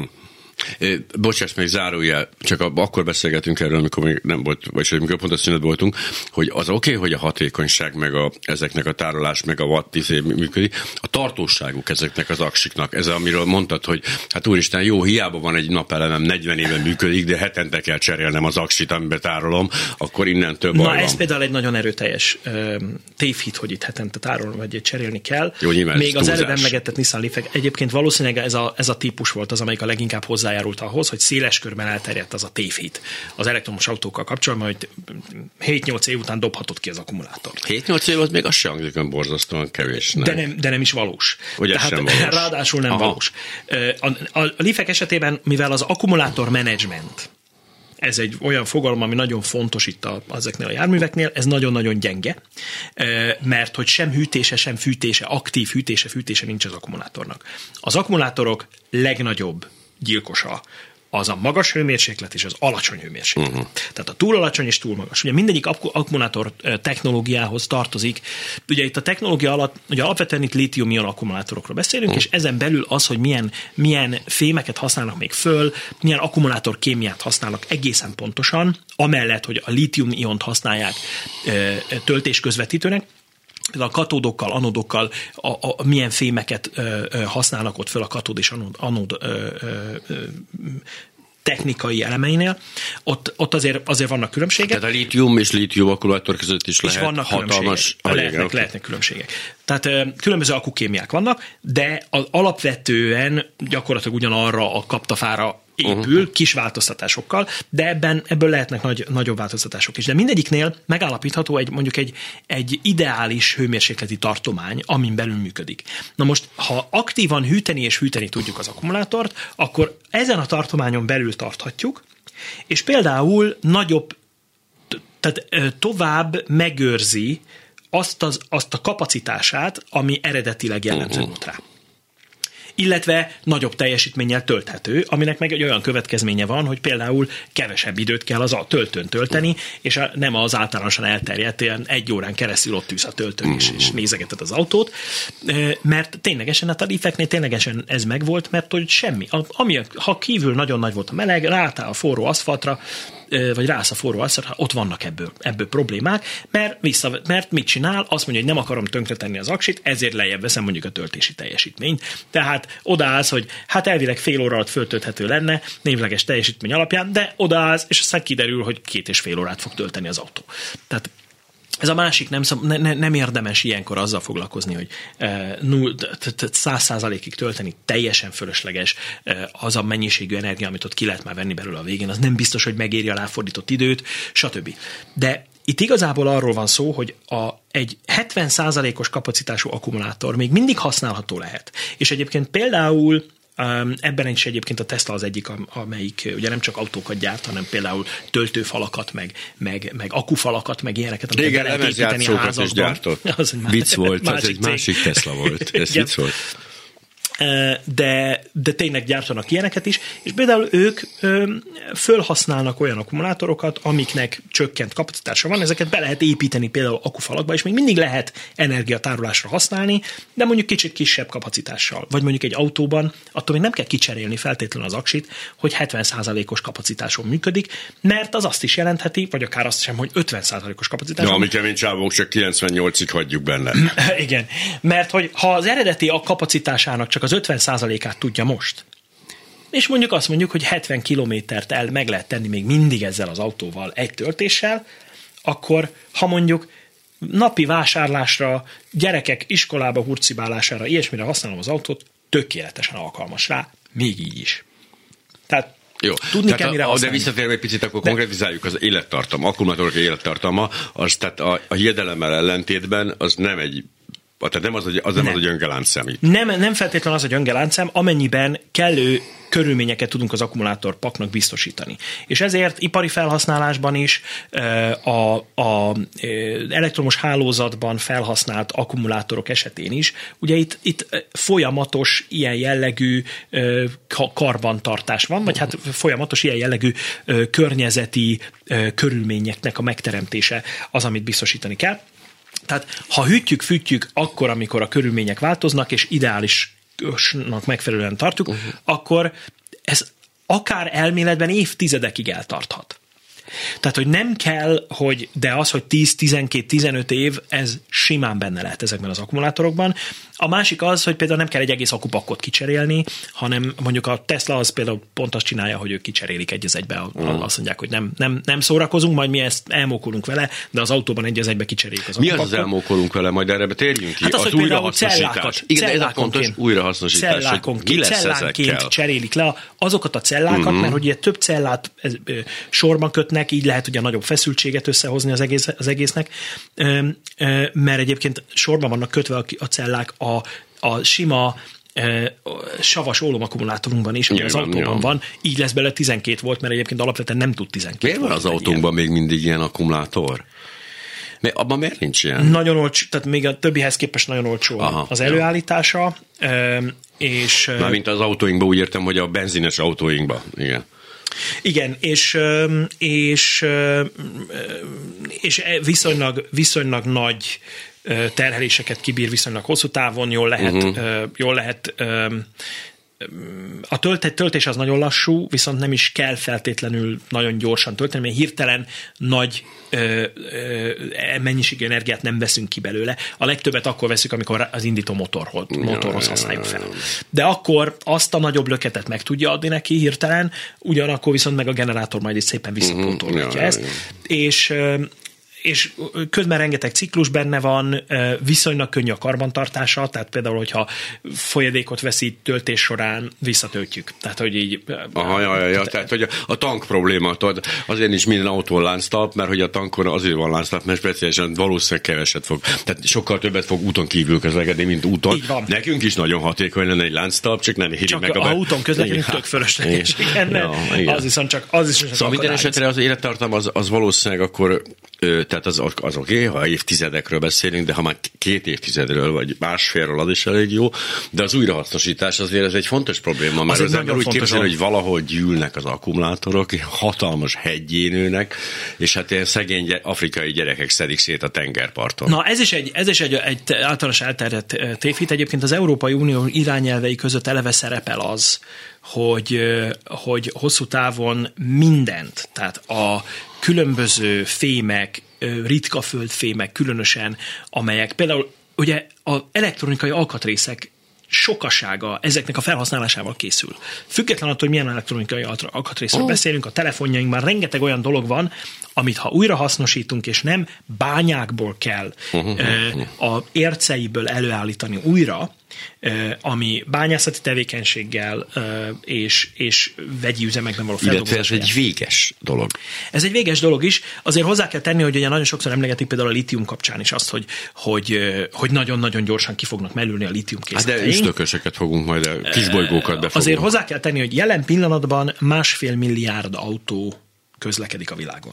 Bocsáss meg, zárójel, csak akkor beszélgetünk erről, amikor még nem volt, vagy amikor pont a szünetben voltunk, hogy az oké, hogy a hatékonyság, meg ezeknek a tárolás, meg a watt működik, a tartóságuk ezeknek az aksiknak, ez amiről mondtad, hogy hát úristen, jó, hiába van egy napelemem, 40 éve működik, de hetente kell cserélnem az aksit, amiben tárolom, akkor innentől baj van. Ez például egy nagyon erőteljes tévhit, hogy itt hetente tárolni, vagy cserélni kell. Jó, még az előbb emlegetett Nissan Leaf-ek, egyébként valószínűleg ez a típus volt az, amelyik a leginkább hozzájárult ahhoz, hogy széles körben elterjedt az a tévhit az elektromos autókkal kapcsolatban, hogy 7-8 év után dobhatott ki az akkumulátor. 7-8 év az még az sem hangzik, borzasztóan kevés. De nem is valós. Tehát sem valós. Ráadásul nem valós. A Leafek esetében, mivel az akkumulátor menedzsment, ez egy olyan fogalom, ami nagyon fontos itt ezeknél a járműveknél, ez nagyon-nagyon gyenge, mert hogy sem hűtése, sem fűtése, aktív fűtése nincs az akkumulátornak. Az akkumulátorok legnagyobb gyilkosa az a magas hőmérséklet és az alacsony hőmérséklet. Tehát a túl alacsony és túl magas. Ugye mindegyik akkumulátor technológiához tartozik. Ugye itt a technológia alatt, ugye alapvetően itt lítium-ion akkumulátorokról beszélünk, és ezen belül az, hogy milyen fémeket használnak még föl, milyen akkumulátor kémiát használnak egészen pontosan, amellett, hogy a lítium-iont használják töltésközvetítőnek, a katódokkal, anodokkal, milyen fémeket használnak ott föl a katód és anód technikai elemeinél, ott azért vannak különbségek. Tehát a lítium és lítium akkumulátor között is lehet vannak hatalmas... Lehetnek különbségek. Tehát különböző akukémiák vannak, de alapvetően gyakorlatilag ugyanarra a kaptafára épül, kis változtatásokkal, de ebből lehetnek nagyobb változtatások is. De mindegyiknél megállapítható mondjuk egy ideális hőmérsékleti tartomány, amin belül működik. Na most, ha aktívan hűteni és fűteni tudjuk az akkumulátort, akkor ezen a tartományon belül tarthatjuk, és például tehát tovább megőrzi azt a kapacitását, ami eredetileg jellemző volt rá. Illetve nagyobb teljesítménnyel tölthető, aminek meg egy olyan következménye van, hogy például kevesebb időt kell az a töltőn tölteni, és nem az általánosan elterjedt, ilyen 1 órán keresztül ott ülsz a töltőn és nézegeted az autót, mert ténylegesen, hát a Leafeknél ténylegesen ez megvolt, mert hogy semmi. Ha kívül nagyon nagy volt a meleg, ráálltál a forró aszfaltra, vagy ráállsz a forró asztalra, ott vannak ebből problémák, mert mit csinál? Azt mondja, hogy nem akarom tönkretenni az aksit, ezért lejjebb veszem mondjuk a töltési teljesítményt. Tehát odaállsz, hogy hát elvileg fél óra alatt föltölthető lenne névleges teljesítmény alapján, de odaállsz, és aztán kiderül, hogy 2,5 órát fog tölteni az autó. Tehát ez a másik, nem érdemes ilyenkor azzal foglalkozni, hogy 100%-ig tölteni teljesen fölösleges, az a mennyiségű energia, amit ott ki lehet már venni belőle a végén, az nem biztos, hogy megéri a ráfordított időt, stb. De itt igazából arról van szó, hogy egy 70%-os kapacitású akkumulátor még mindig használható lehet. És egyébként például ebben is egyébként a Tesla az egyik, amelyik ugye nem csak autókat gyárt, hanem például töltőfalakat, meg akufalakat, meg ilyeneket, amiket be lehet építeni a házakban. Is gyártott. Vicc volt, ez egy másik Tesla volt. Ez vicc volt. De tényleg gyártanak ilyeneket is, és például ők fölhasználnak olyan akkumulátorokat, amiknek csökkent kapacitása van, ezeket be lehet építeni például akufalakba, és még mindig lehet energiatárolásra használni, de mondjuk kicsit kisebb kapacitással. Vagy mondjuk egy autóban, attól még nem kell kicserélni feltétlenül az aksit, hogy 70%-os kapacitáson működik, mert az azt is jelentheti, vagy akár azt sem, hogy 50%-os kapacitáson. Ja, mi kemény csávók csak 98-ig hagyjuk benne. Igen, mert hogy ha az eredeti a kapacitásának csak az 50%-át tudja most, és mondjuk azt mondjuk, hogy 70 kilométert el meg lehet tenni még mindig ezzel az autóval egy töltéssel, akkor ha mondjuk napi vásárlásra, gyerekek iskolába hurcibálására, ilyesmire használom az autót, tökéletesen alkalmas rá, még így is. Tehát jó. Tudni kell, mire használni. De visszatérve egy picit, akkor konkretizáljuk az élettartalma, akkumulátorok élettartalma, az tehát a hiedelemmel ellentétben az nem egy. Tehát nem az a gyöngeláncszem itt. Nem feltétlenül az a gyöngeláncszem, amennyiben kellő körülményeket tudunk az akkumulátorpaknak biztosítani. És ezért ipari felhasználásban is, a elektromos hálózatban felhasznált akkumulátorok esetén is, ugye itt folyamatos ilyen jellegű karbantartás van, vagy hát folyamatos ilyen jellegű környezeti körülményeknek a megteremtése az, amit biztosítani kell. Tehát ha hűtjük-fűtjük akkor, amikor a körülmények változnak, és ideálisnak megfelelően tartjuk, akkor ez akár elméletben évtizedekig eltarthat. Tehát, hogy nem kell, de az, hogy 10-12-15 év, ez simán benne lehet ezekben az akkumulátorokban. A másik az, hogy például nem kell egy egész akupakot kicserélni, hanem mondjuk a Tesla az például pont azt csinálja, hogy ők kicserélik egy az egybe. Azt mondják, hogy nem szórakozunk, majd mi ezt elmókolunk vele, de az autóban egy az egybe kicserélik az akupakot. Mi az elmókolunk vele? Majd erre térjünk ki. Hát az, hogy például cellákonként cserélik le azokat a cellákat, mert hogy ugye több cellát sorban kötnek, így lehet ugye nagyobb feszültséget összehozni az egésznek, mert egyébként sorban vannak kötve a cellák a sima savas ólomakkumulátorunkban is, ami az autóban van, így lesz belőle 12 volt, mert egyébként alapvetően nem tud 12 volt. Miért van az autónkban még mindig ilyen akkumulátor? Abban miért nincs ilyen? Nagyon olcsó, tehát még a többihez képest nagyon olcsó az előállítása. És mármint az autóinkban úgy értem, hogy a benzines autóinkban, igen. Igen, és viszonylag nagy terheléseket kibír, viszonylag hosszú távon, jól lehet a töltés az nagyon lassú, viszont nem is kell feltétlenül nagyon gyorsan tölteni, mert hirtelen nagy mennyiségű energiát nem veszünk ki belőle. A legtöbbet akkor veszünk, amikor az indító motorhoz használjuk fel. De akkor azt a nagyobb löketet meg tudja adni neki hirtelen, ugyanakkor viszont meg a generátor majd is szépen visszapótolgatja ezt. És közben rengeteg ciklus benne van, viszonylag könnyű a karbantartása, tehát például, hogyha folyadékot veszít töltés során, visszatöltjük. Tehát, hogy így... Tehát, hogy a tank probléma, azért nincs minden autón lánctalp, mert hogy a tankon azért van lánctalp, mert speciálisan valószínűleg keveset fog. Tehát sokkal többet fog úton kívül közlekedni, mint úton. Nekünk is nagyon hatékony lenne egy lánctalp, csak nem éri meg a úton közlekedni tök fölösleges. Az viszont csak az is. Szóval minden esetre az élettartam az valószínűleg akkor tehát az oké, ha évtizedekről beszélünk, de ha már 2 évtizedről, vagy másfélről, az is elég jó, de az újrahasznosítás azért ez egy fontos probléma, mert az ember úgy képzel, hogy valahol gyűlnek az akkumulátorok, hatalmas heggyé nőnek, és hát ilyen szegény afrikai gyerekek szedik szét a tengerparton. Na, ez is egy általános elterjedt tévhit. Egyébként az Európai Unió irányelvei között eleve szerepel az, hogy hosszú távon mindent, tehát a különböző fémek, ritka földfémek különösen, amelyek például ugye az elektronikai alkatrészek sokasága ezeknek a felhasználásával készül. Független attól, hogy milyen elektronikai alkatrészről beszélünk, a telefonjainkban rengeteg olyan dolog van, amit ha újra hasznosítunk, és nem bányákból kell a érceiből előállítani újra, ami bányászati tevékenységgel és vegyi üzemekben való feldolgozás. Illetve ez egy véges dolog. Ez egy véges dolog is. Azért hozzá kell tenni, hogy ugye nagyon sokszor emlegetik például a lítium kapcsán is azt, hogy nagyon-nagyon gyorsan ki fognak merülni a lítium készleteink. Hát de üstököseket fogunk majd, kisbolygókat befogunk. Azért hozzá kell tenni, hogy jelen pillanatban 1,5 milliárd autó közlekedik a világon.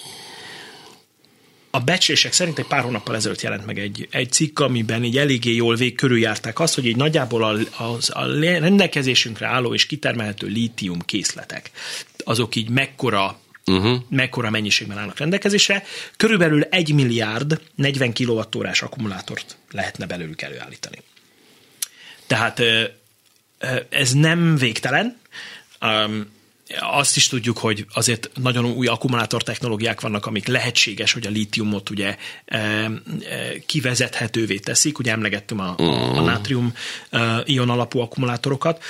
A becslések szerint egy pár hónappal ezelőtt jelent meg egy cikk, amiben így eléggé jól körüljárták azt, hogy így nagyjából a rendelkezésünkre álló és kitermelhető lítium készletek, azok így mekkora mennyiségben állnak rendelkezésre. Körülbelül 1 milliárd 40 kWh-s akkumulátort lehetne belőlük előállítani. Tehát ez nem végtelen. Azt is tudjuk, hogy azért nagyon új akkumulátor technológiák vannak, amik lehetséges, hogy a lítiumot ugye kivezethetővé teszik. Ugye emlegettünk a nátrium ion alapú akkumulátorokat,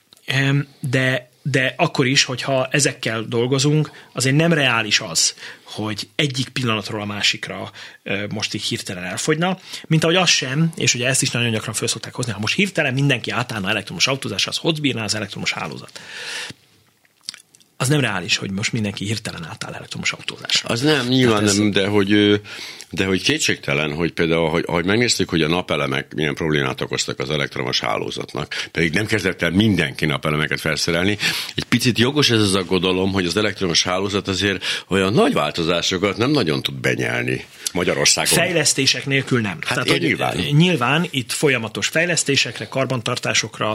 de akkor is, hogyha ezekkel dolgozunk, azért nem reális az, hogy egyik pillanatról a másikra most így hirtelen elfogyna, mint ahogy az sem, és ugye ezt is nagyon gyakran föl szokták hozni, ha most hirtelen mindenki átállna elektromos autózásra, az hogy bírná az elektromos hálózat. Az nem reális, hogy most mindenki hirtelen átáll elektromos autózásra. Az nem, nyilván nem, de hogy kétségtelen, hogy például, ahogy megnéztük, hogy a napelemek milyen problémát okoztak az elektromos hálózatnak, pedig nem kezdett el mindenki napelemeket felszerelni. Egy picit jogos ez az aggodalom, hogy az elektromos hálózat azért olyan nagy változásokat nem nagyon tud benyelni Magyarországon. Fejlesztések nélkül nem. Hát tehát, nyilván itt folyamatos fejlesztésekre, karbantartásokra,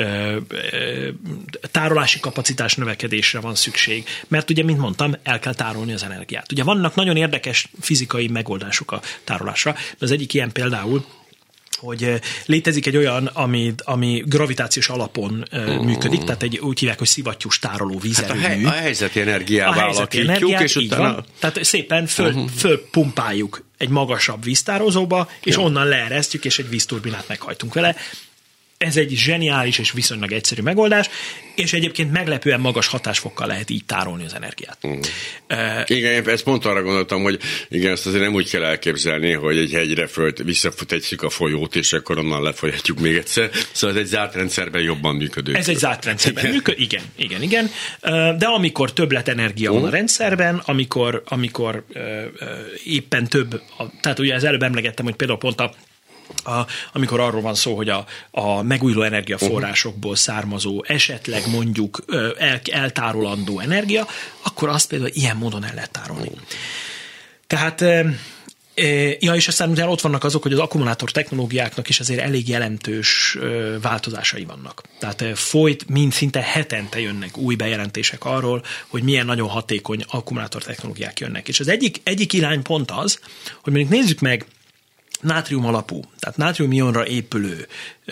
tárolási kapacitás növekedésre van szükség, mert ugye, mint mondtam, el kell tárolni az energiát. Ugye vannak nagyon érdekes fizikai megoldások a tárolásra, de az egyik ilyen például, hogy létezik egy olyan, ami gravitációs alapon működik, tehát úgy hívják, hogy szivattyús tároló vízerőmű. Hát a helyzeti energiával alakítjuk, és utána... Tehát szépen fölpumpáljuk egy magasabb víztározóba, és onnan leeresztjük, és egy vízturbinát meghajtunk vele. Ez egy zseniális és viszonylag egyszerű megoldás, és egyébként meglepően magas hatásfokkal lehet így tárolni az energiát. Igen, ezt pont arra gondoltam, hogy igen, ezt azért nem úgy kell elképzelni, hogy egy hegyre visszafutetjük a folyót, és akkor onnan lefolyatjuk még egyszer. Szóval ez egy zárt rendszerben jobban működő. Ez egy zárt rendszerben működik, igen. De amikor többletenergia van a rendszerben, amikor éppen több, tehát ugye az előbb emlegettem, hogy például pont amikor arról van szó, hogy a megújuló energiaforrásokból származó, esetleg mondjuk eltárolandó energia, akkor azt például ilyen módon el lehet tárolni. Tehát, és aztán utána ott vannak azok, hogy az akkumulátor technológiáknak is azért elég jelentős változásai vannak. Tehát szinte hetente jönnek új bejelentések arról, hogy milyen nagyon hatékony akkumulátor technológiák jönnek. És az egyik iránypont az, hogy mondjuk nézzük meg nátrium alapú, tehát nátrium-ionra épülő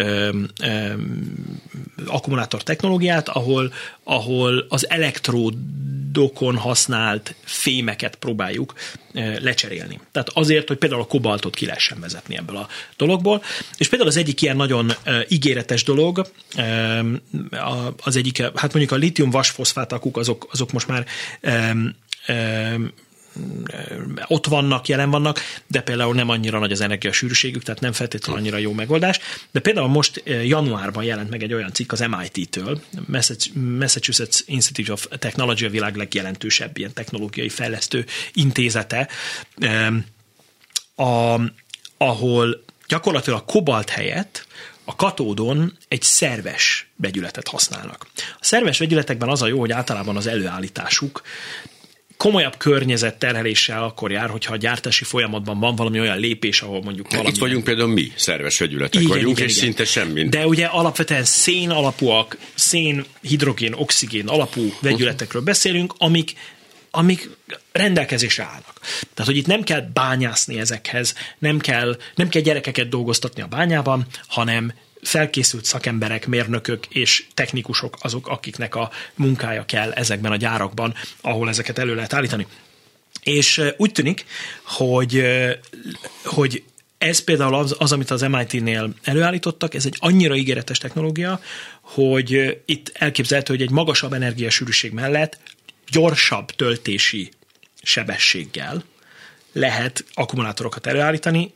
akkumulátor technológiát, ahol az elektródokon használt fémeket próbáljuk lecserélni. Tehát azért, hogy például a kobaltot ki lehessen vezetni ebből a dologból. És például az egyik ilyen nagyon ígéretes dolog, az egyik, hát mondjuk a lítium-vasfoszfátakuk, azok most már ott vannak, jelen vannak, de például nem annyira nagy az energiasűrűségük, tehát nem feltétlenül annyira jó megoldás. De például most januárban jelent meg egy olyan cikk az MIT-től, Massachusetts Institute of Technology, a világ legjelentősebb ilyen technológiai fejlesztő intézete, ahol gyakorlatilag a kobalt helyett a katódon egy szerves vegyületet használnak. A szerves vegyületekben az a jó, hogy általában az előállításuk komolyabb környezetterheléssel akkor jár, hogyha a gyártási folyamatban van valami olyan lépés, ahol mondjuk valami... Itt vagyunk például mi, szerves vegyületek vagyunk, és szinte semmi. De ugye alapvetően szén alapúak, szén, hidrogén, oxigén alapú vegyületekről beszélünk, amik rendelkezésre állnak. Tehát, hogy itt nem kell bányászni ezekhez, nem kell gyerekeket dolgoztatni a bányában, hanem felkészült szakemberek, mérnökök és technikusok azok, akiknek a munkája kell ezekben a gyárakban, ahol ezeket elő lehet állítani. És úgy tűnik, hogy ez például az, amit az MIT-nél előállítottak, ez egy annyira ígéretes technológia, hogy itt elképzelhető, hogy egy magasabb energiasűrűség mellett gyorsabb töltési sebességgel lehet akkumulátorokat előállítani,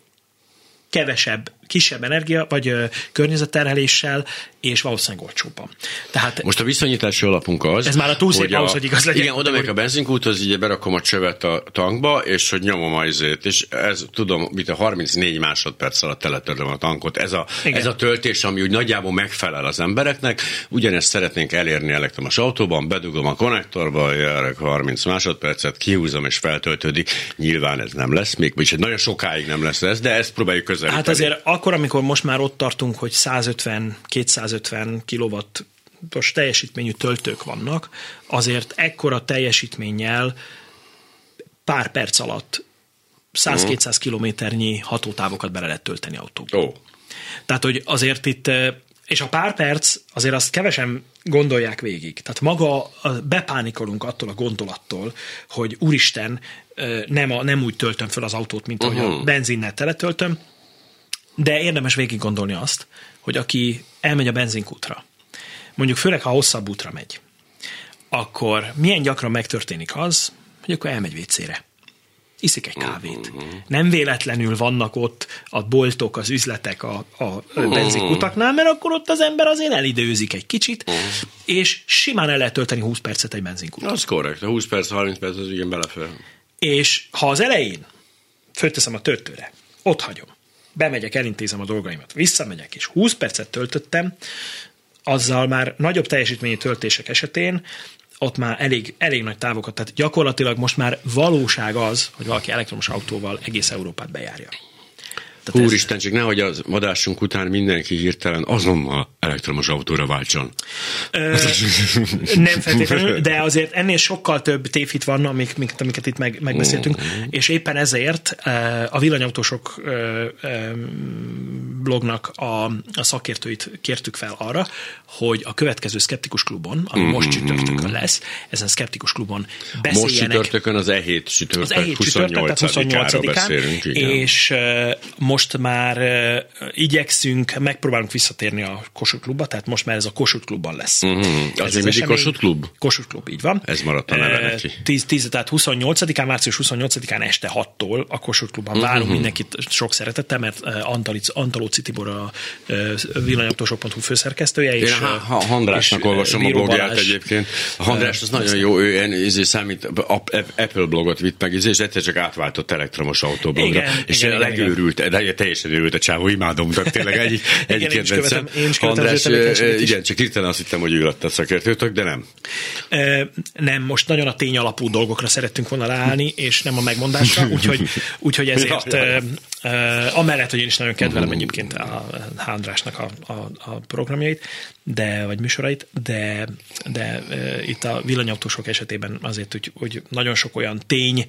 kisebb energia, vagy környezetterheléssel, és valószínűleg olcsóbban. Tehát most a viszonyítási alapunk az... Ez már a túl szép ahhoz, hogy igaz legyen. Igen, oda megyek a benzinkúthoz, így berakom a csövet a tankba, és hogy nyomom a izét, és ez tudom, mint a 34 másodperc alatt teletörlöm a tankot. Ez a töltés, ami úgy nagyjából megfelel az embereknek, ugyanezt szeretnénk elérni elektromos autóban, bedugom a konnektorba, járok 30 másodpercet, kihúzom és feltöltődik. Nyilván ez nem lesz, még és nagyon sokáig nem lesz ez, de ezt próbáljuk közelíteni. Hát azért akkor, amikor most már ott tartunk, hogy 150-250 kilowattos teljesítményű töltők vannak, azért ekkora teljesítménnyel pár perc alatt 100-200 kilométernyi hatótávokat bele lehet tölteni autóba. Oh. Tehát, hogy azért itt, és a pár perc, azért azt kevesen gondolják végig. Tehát maga bepánikolunk attól a gondolattól, hogy úristen, nem úgy töltöm fel az autót, mint ahogy a benzinnel teletöltöm, de érdemes végig gondolni azt, hogy aki elmegy a benzinkútra, mondjuk főleg, ha hosszabb útra megy, akkor milyen gyakran megtörténik az, hogy akkor elmegy vécére. Iszik egy kávét. Nem véletlenül vannak ott a boltok, az üzletek a benzinkutaknál, mert akkor ott az ember azért elidőzik egy kicsit, és simán el lehet tölteni 20 percet egy benzinkuton. Az korrekt, a 20 perc, 30 perc az igen belefér. És ha az elején fölteszem a töltőre, ott hagyom, bemegyek, elintézem a dolgaimat, visszamegyek, és 20 percet töltöttem, azzal már nagyobb teljesítményű töltések esetén ott már elég nagy távokat, tehát gyakorlatilag most már valóság az, hogy valaki elektromos autóval egész Európát bejárja. Úristen, csak nehogy az adásunk után mindenki hirtelen azonnal elektromos autóra váltson. Nem feltétlenül, de azért ennél sokkal több tévhit van, amiket itt megbeszéltünk, és éppen ezért a villanyautósok blognak a szakértőit kértük fel arra, hogy a következő Szkeptikus Klubon, ami most csütörtökön lesz, ezen Szkeptikus Klubon beszéljenek. Most csütörtökön az E7 csütörtök, 28-ára beszélünk. És most már megpróbálunk visszatérni a Kossuth Klubba, tehát most már ez a Kossuth Klubban lesz. Azért mindig Kossuth Klub? Kossuth Klub, így van. Ez maradt a neve neki. Tehát 28-án, március 28-án este 6-tól a Kossuth Klubban várunk mindenkit sok szeretettel, mert Antalóci Tibor a villanyautósok.hu főszerkesztője. Én Handrásnak olvasom a blogját egyébként. A Handrás az nagyon jó, ő számít Apple blogot vitt meg, és egyszer csak átváltott elektromos autóblogra. És legőrült, teljesen őrült a csávó, imádom, tehát tényleg egyik kedvencem. András, igen, csak hirtelen azt hittem, hogy ő lett a szakértőtök, de nem. Nem, most nagyon a tény alapú dolgokra szerettünk volna ráállni, és nem a megmondásra, úgyhogy ezért amellett, hogy én is nagyon kedvelem egyébként a Andrásnak a programjait, vagy műsorait, de itt a villanyautósok esetében azért, hogy nagyon sok olyan tény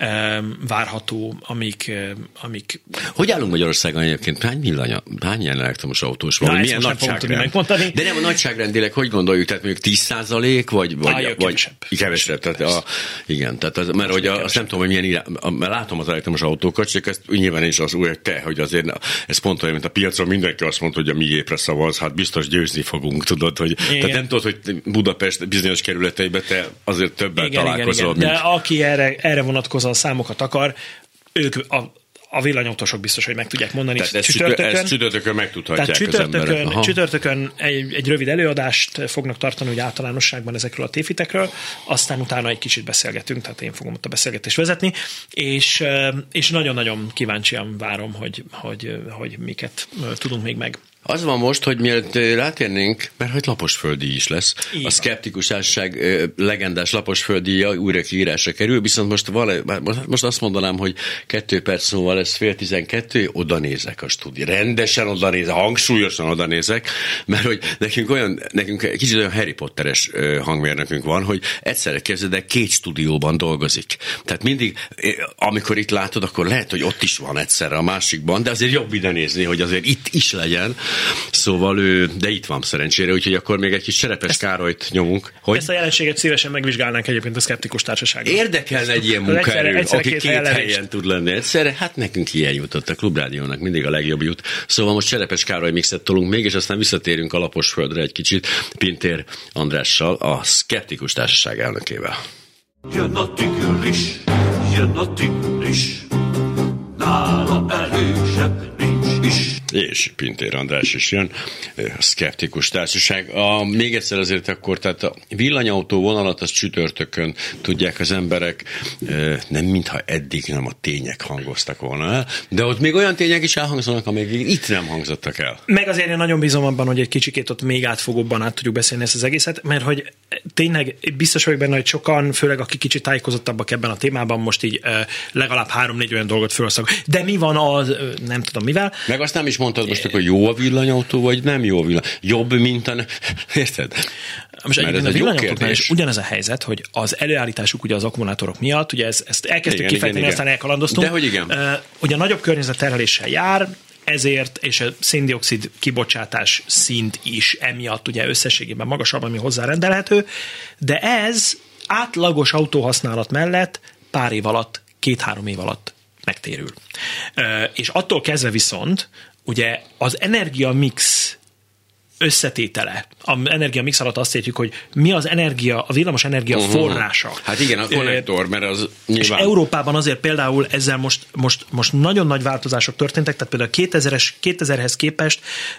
várható, amik... Hogy állunk Magyarországon egyébként? Hány ilyen elektromos autós van? Milyen nagyságrend? De nem a nagyságrendileg, hogy gondoljuk? Tehát mondjuk 10% vagy kevesebb. Tehát igen, tehát mert hogy azt nem tudom, hogy milyen mert látom az elektromos autókat, csak ezt nyilván is az új, hogy azért ez pont olyan, mint a piacon mindenki azt mondta, hogy a mi gépre szavaz, hát biztos győzni fogunk, tudod, hogy tehát nem tudod, hogy Budapest bizonyos kerületeiben te azért többel találkozol. Igen. De aki erre vonatkozóan számokat akar, ők a villanyautósok biztos, hogy meg tudják mondani. Tehát ezt csütörtökön megtudhatják az emberek. Csütörtökön egy rövid előadást fognak tartani úgy általánosságban ezekről a tévhitekről, aztán utána egy kicsit beszélgetünk, tehát én fogom ott a beszélgetést vezetni, és nagyon-nagyon kíváncsian várom, hogy miket tudunk még Az van most, hogy mielőtt rátérnénk, mert hogy laposföldi is lesz. A Szkeptikus Társaság legendás laposföldíja újra kiírásra kerül, viszont most azt mondanám, hogy 2 perc múlva lesz 11:30, oda nézek a stúdió. Rendesen oda nézek, hangsúlyosan oda nézek, mert hogy nekünk kicsit olyan Harry Potteres hangmérnökünk van, hogy egyszerre képzeld, de 2 stúdióban dolgozik. Tehát mindig, amikor itt látod, akkor lehet, hogy ott is van egyszerre a másikban, de azért jobb ide nézni, hogy azért itt is legyen. Szóval de itt van szerencsére, úgyhogy akkor még egy kis Cserepes Károlyt nyomunk. Hogy? Ezt a jelenséget szívesen megvizsgálnánk egyébként a Szkeptikus Társaságban. Érdekelne egy ilyen munkaerő, aki 2 helyen tud lenni egyszerre. Hát nekünk ilyen jutott, a Klubrádiónak mindig a legjobb jut. Szóval most Cserepes Károly mixet tolunk még, és aztán visszatérünk a Laposföldre egy kicsit Pintér Andrással, a Szkeptikus Társaság elnökével. Jön a tigris, nála erősebb nincs is. És Pintér András is jön, a Szkeptikus Társaság. Még egyszer azért akkor, tehát a villanyautó vonalat az csütörtökön tudják az emberek, nem mintha eddig nem a tények hangoztak volna el, de ott még olyan tények is elhangzanak, amelyek itt nem hangzottak el. Meg azért én nagyon bízom abban, hogy egy kicsikét ott még átfogóbban át tudjuk beszélni ezt az egészet, mert hogy tényleg biztos vagyok benne, hogy sokan, főleg akik kicsit tájékozottabbak ebben a témában, most így legalább 3-4 olyan dolgot felhoztak. De mi van az, nem tudom mivel. Meg azt nem is mondtad most, hogy jó a villanyautó, vagy nem jó a villanyautó. Jobb, mint a... Érted? Most egyébként a villanyautóknál is ugyanez a helyzet, hogy az előállításuk ugye az akkumulátorok miatt, ugye ezt elkezdtük kifejteni, aztán elkalandoztunk. De hogy igen. Ugye nagyobb környezetterheléssel jár, ezért, és a széndioxid kibocsátás szint is emiatt ugye összességében magasabb, ami hozzárendelhető, de ez átlagos autóhasználat mellett pár év alatt, 2-3 év alatt megtérül. És attól kezdve viszont ugye az energiamix összetétele. Az energiamix alatt azt értjük, hogy mi az energia, a villamos energia forrása. Hát igen, a konnektor, mert az nyilván... És Európában azért például ezzel most nagyon nagy változások történtek, tehát például 2000-hez képest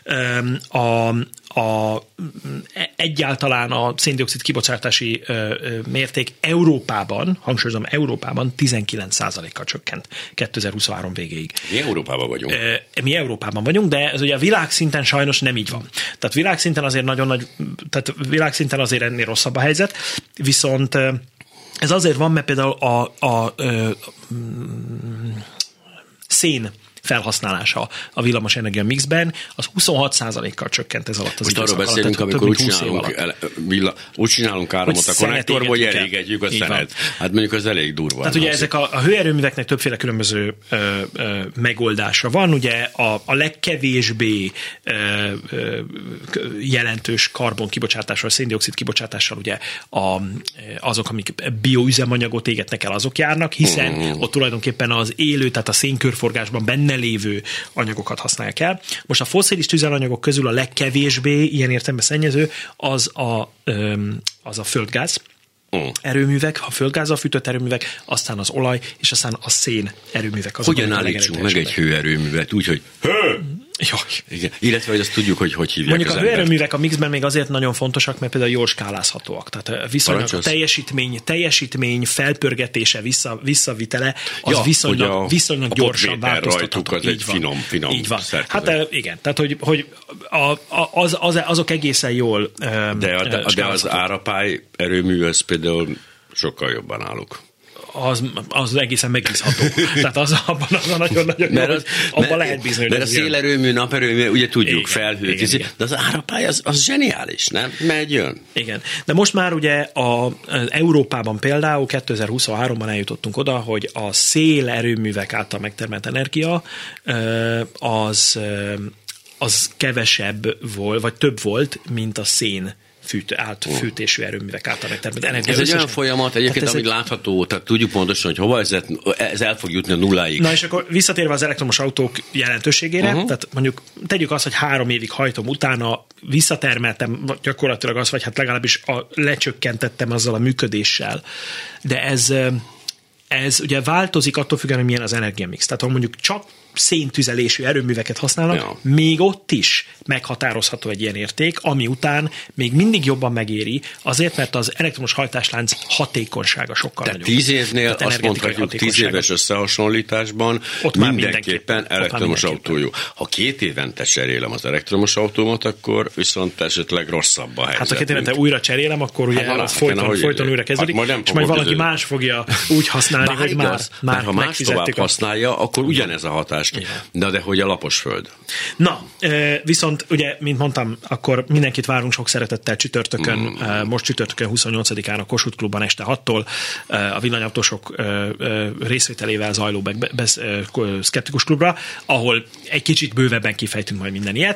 egyáltalán a széndioxid kibocsátási mérték Európában, hangsúlyozom Európában 19%-kal csökkent 2023 végéig. Mi Európában vagyunk. Mi Európában vagyunk, de ez ugye a világszinten sajnos nem így van. Tehát világszinten azért nagyon nagy, tehát világszinten azért ennél rosszabb a helyzet, viszont ez azért van, mert például a szén felhasználása a villamos energia mixben, az 26%-kal csökkent ez alatt az most időszak arról beszélünk, alatt, amikor úgy csinálunk áramot a konnektorból, hogy elégetjük a szenet. Hát mondjuk az elég durva. Tehát ugye ezek a hőerőműveknek többféle különböző megoldása van. Ugye a legkevésbé jelentős karbon-kibocsátással, széndioxid kibocsátással ugye azok, amik bioüzemanyagot égetnek el, azok járnak, hiszen ott tulajdonképpen az élő, tehát a szénkörforgásban benne lévő anyagokat használják el. Most a fosszilis tüzelőanyagok közül a legkevésbé ilyen értelemben szennyező az a földgáz erőművek, a földgázzal fűtött erőművek, aztán az olaj, és aztán a szén erőművek. Hogyan állítsunk meg egy hőerőművet úgy, hogy igen. Illetve, hogy azt tudjuk, hogy hívják mondjuk az a hőerőművek a mixben még azért nagyon fontosak, mert például jól skálázhatóak. Tehát viszonylag a teljesítmény felpörgetése, visszavitele, az viszonylag gyorsan változtatható. Az egy finom így van. Hát igen, tehát hogy azok egészen jól de az árapály erőmű, az például sokkal jobban állok. Az egészen megbízható. Tehát abban nagyon-nagyon abban lehet bízni. Mert a szélerőmű, naperőmű, ugye tudjuk, felhőt, de az árapály az zseniális, nem? Megy, jön. Igen. De most már ugye az Európában például 2023-ban eljutottunk oda, hogy a szélerőművek által megtermelt energia az kevesebb volt, vagy több volt, volt, a szén fűtésű erőművek által megtermelt energia. Ez egy olyan folyamat egyébként, amit látható, tehát tudjuk pontosan, hogy hova ez el fog jutni a nulláig. Na és akkor visszatérve az elektromos autók jelentőségére, tehát mondjuk tegyük azt, hogy 3 évig hajtom utána, visszatermeltem gyakorlatilag azt, vagy hát legalábbis lecsökkentettem azzal a működéssel, de ez ugye változik attól függően, hogy milyen az energiamix. Tehát ha mondjuk csak széntüzelésű erőműveket használnak, még ott is meghatározható egy ilyen érték, ami után még mindig jobban megéri, azért, mert az elektromos hajtáslánc hatékonysága sokkal nagyobb. 10 évnél azt mondhatjuk, 10 éves összehasonlításban ott mindenképpen elektromos autó jó. Ha 2 évente cserélem az elektromos autómat, akkor viszont esetleg rosszabb a helyzet. Hát ha 2 évente újra cserélem, akkor ugye folyton újra kezdődik, és majd valaki más fogja úgy használni, hogy már ha más tovább használja, akkor ugyanez a hatás. De hogy a lapos föld? Na, viszont ugye, mint mondtam, akkor mindenkit várunk sok szeretettel csütörtökön, most csütörtökön 28-án a Kossuth Klubban este 6-tól a villanyautósok részvételével zajló Szkeptikus Klubra, ahol egy kicsit bővebben kifejtünk majd minden ilyet.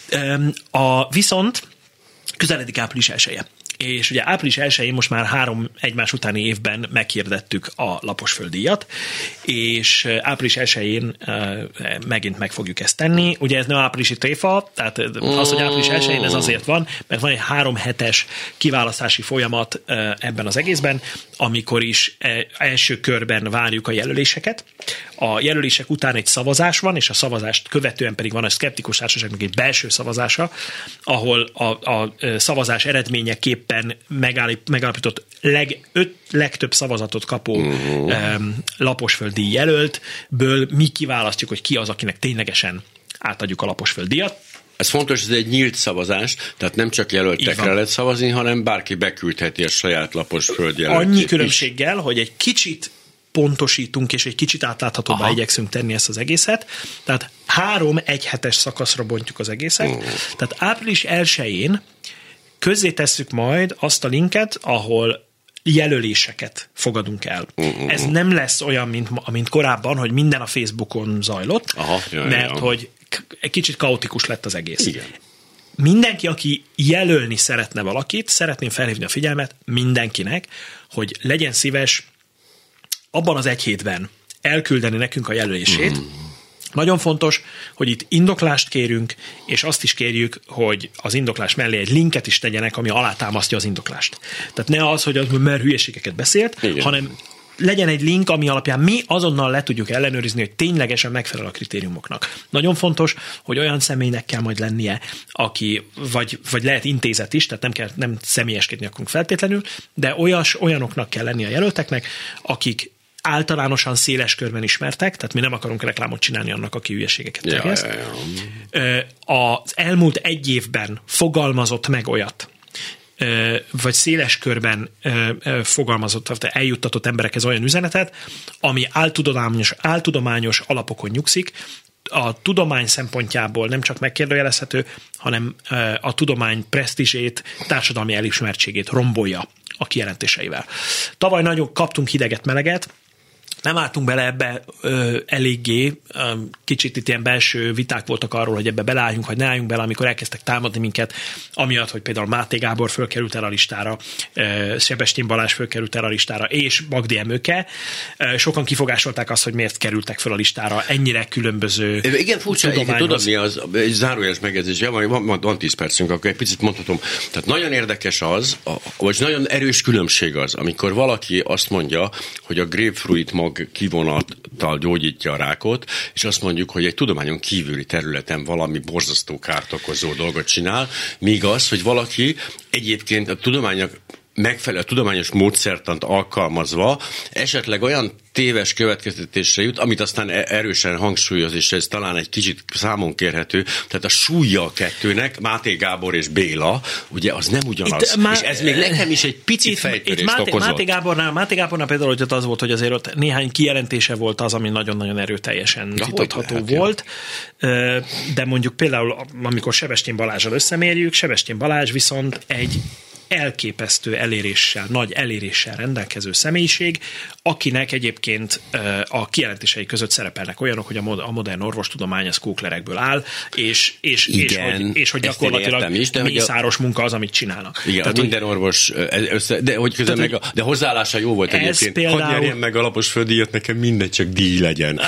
Viszont közeledik április 1-je. És ugye április 1-én most már 3 egymás utáni évben meghirdettük a laposfölddíjat, és április 1-én megint meg fogjuk ezt tenni. Ugye ez nem áprilisi tréfa, tehát az, hogy április 1-én ez azért van, mert van egy 3 hetes kiválasztási folyamat ebben az egészben, amikor is első körben várjuk a jelöléseket. A jelölések után egy szavazás van, és a szavazást követően pedig van a Szkeptikus Társaságnak egy belső szavazása, ahol a szavazás eredményeképpen megállapított legtöbb szavazatot kapó laposfölddíj jelöltből mi kiválasztjuk, hogy ki az, akinek ténylegesen átadjuk a laposfölddíjat. Ez fontos, ez egy nyílt szavazás, tehát nem csak jelöltekre lehet szavazni, hanem bárki beküldheti a saját laposföld jelöltjét. Annyi különbséggel, hogy egy kicsit pontosítunk, és egy kicsit átláthatóbbá igyekszünk tenni ezt az egészet. Tehát 3 egyhetes szakaszra bontjuk az egészet. Tehát április 1-én közzétesszük majd azt a linket, ahol jelöléseket fogadunk el. Ez nem lesz olyan, mint korábban, hogy minden a Facebookon zajlott, mert hogy egy kicsit kaotikus lett az egész. Igen. Mindenki, aki jelölni szeretne valakit, szeretném felhívni a figyelmet mindenkinek, hogy legyen szíves abban az egy hétben elküldeni nekünk a jelölését. Nagyon fontos, hogy itt indoklást kérünk, és azt is kérjük, hogy az indoklás mellé egy linket is tegyenek, ami alátámasztja az indoklást. Tehát ne az, hogy az már hülyeségeket beszélt, hanem legyen egy link, ami alapján mi azonnal le tudjuk ellenőrizni, hogy ténylegesen megfelel a kritériumoknak. Nagyon fontos, hogy olyan személynek kell majd lennie, aki, vagy lehet intézet is, tehát nem személyeskedni akarunk feltétlenül, de olyanoknak kell lennie a jelölteknek, akik általánosan széles körben ismertek, tehát mi nem akarunk reklámot csinálni annak, aki hülyeségeket terjeszt. Az elmúlt egy évben fogalmazott meg olyat, vagy széles körben fogalmazott, eljuttatott emberekhez olyan üzenetet, ami áltudományos alapokon nyugszik, a tudomány szempontjából nem csak megkérdőjelezhető, hanem a tudomány presztízsét, társadalmi elismertségét rombolja a kijelentéseivel. Tavaly nagyon kaptunk hideget-meleget, nem álltunk bele ebbe eléggé, kicsit itt ilyen belső viták voltak arról, hogy ebbe beleálljunk, vagy ne álljunk bele, amikor elkezdtek támadni minket, amiatt, hogy például Máté Gábor fölkerült el a listára, Sebestyén Balázs fölkerült el a listára, és Magdi Emőke. Sokan kifogásolták azt, hogy miért kerültek föl a listára ennyire különböző. Igen, furcsa, tudod mi az, egy zárójeles megjegyzés, van 10 percünk, akkor egy picit mondhatom. Tehát nagyon érdekes az, vagy nagyon erős különbség az, amikor valaki azt mondja, hogy a grapefruit mag kivonattal gyógyítja a rákot, és azt mondjuk, hogy egy tudományon kívüli területen valami borzasztó kárt okozó dolgot csinál, míg az, hogy valaki egyébként a tudománynak megfelelő, a tudományos módszertant alkalmazva esetleg olyan téves következtetésre jut, amit aztán erősen hangsúlyoz, és ez talán egy kicsit számon kérhető, tehát a súlya a kettőnek, Máté Gábor és Béla, ugye az nem ugyanaz. És ez még nekem is egy picit fejtörést okozott. Máté Gábornál például hogy az volt, hogy azért ott néhány kijelentése volt az, ami nagyon-nagyon erőteljesen vitatható volt, de mondjuk például, amikor Sebestyén Balázsral összemérjük, Sebestyén Balázs viszont egy elképesztő eléréssel, nagy eléréssel rendelkező személyiség, akinek egyébként a kijelentései között szerepelnek olyanok, hogy a modern orvostudomány az kóklerekből áll, és hogy gyakorlatilag mészáros munka az, amit csinálnak. Igen, tehát, minden orvos, de hogy közben de hozzáállása jó volt egyébként. Például... Hadd nyerjen meg a laposfölddíjat, nekem mindegy, csak díj legyen.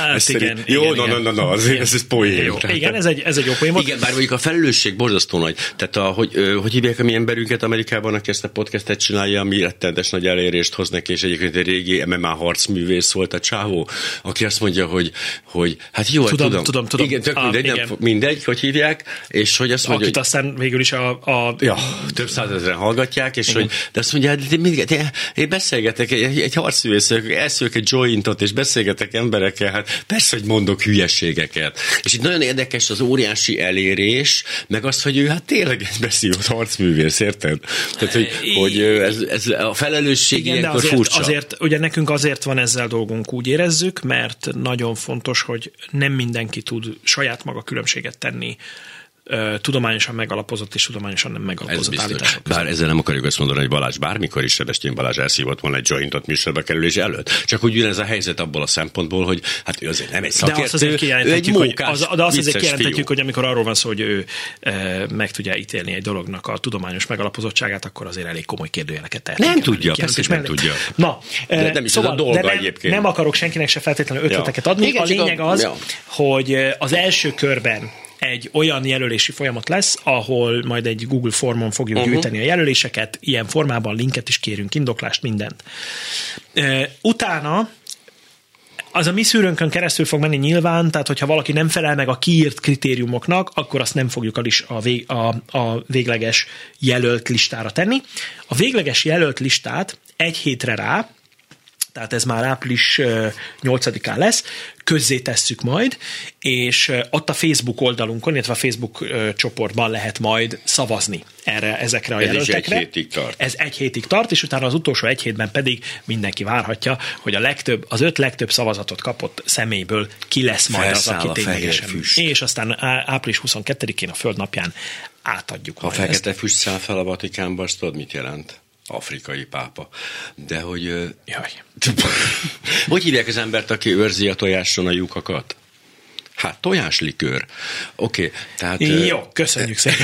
Azért ez poén. Igen, ez egy jó poén volt. Igen, bár mondjuk a felelősség borzasztó nagy. Tehát hogy hívják a mi emberünket Amerikában, Amerikában, aki ezt a podcastet csinálja, ami rettenetes nagy elérést hoz neki, és egyébként egy régi MMA harcművész volt a csávó, aki azt mondja, hogy hát jó, tudom. Igen, tök mindegy, hogy hívják, és hogy azt mondja, akit hogy aztán végül is több százezren hallgatják, és hogy, de azt mondja, de én beszélgetek, egy harcművész, elszők egy jointot, és beszélgetek emberekkel, hát persze, hogy mondok hülyeségeket. És itt nagyon érdekes az óriási elérés, meg az, hogy ő hát tényleg egy beszívott harcművész, érted? Tehát, hogy ez a felelősség ilyenkor furcsa. Azért, ugye nekünk azért van ezzel dolgunk, úgy érezzük, mert nagyon fontos, hogy nem mindenki tud saját maga különbséget tenni tudományosan megalapozott és tudományosan nem megalapozott állítások között. Bár ezzel nem akarjuk azt mondani, hogy Balázs bármikor is Sebestyén Balázs elszívott volna egy jointot műsorba kerülés előtt. Csak úgy ugyanez a helyzet abból a szempontból, hogy hát ő azért nem egy szakértő, ő egy mókás, de azt azért kijelenthetjük, hogy amikor arról van szó, hogy ő meg tudja ítélni egy dolognak a tudományos megalapozottságozottságát, akkor azért elég komoly kérdőjeleket tehet. Nem tudja, persze, nem tudja. Na, de nem is szóval, ez a dolga egyébként. Nem akarok senkinek se feltétlenül ötleteket adni. Igen, a lényeg az, hogy az első körben egy olyan jelölési folyamat lesz, ahol majd egy Google formon fogjuk gyűjteni a jelöléseket, ilyen formában linket is kérünk, indoklást, mindent. Utána az a mi szűrőnkön keresztül fog menni nyilván, tehát hogyha valaki nem felel meg a kiírt kritériumoknak, akkor azt nem fogjuk a végleges jelölt listára tenni. A végleges jelölt listát egy hétre rá, tehát ez már április 8-án lesz, közzétesszük majd, és ott a Facebook oldalunkon, illetve a Facebook csoportban lehet majd szavazni ezekre a jelöltekre. Ez egy hétig tart. Ez egy hétig tart, és utána az utolsó egy hétben pedig mindenki várhatja, hogy az 5 legtöbb szavazatot kapott személyből ki lesz majd az, aki ténylegesen. És aztán április 22-én a Föld napján átadjuk. Ha a fekete füst száll fel a Vatikánba, azt tudod, mit jelent? Afrikai pápa. De hogy... Jaj. Hogy hívják az embert, aki őrzi a tojáson a lyukakat? Hát tojáslikőr. Oké, tehát... Jó, köszönjük szépen.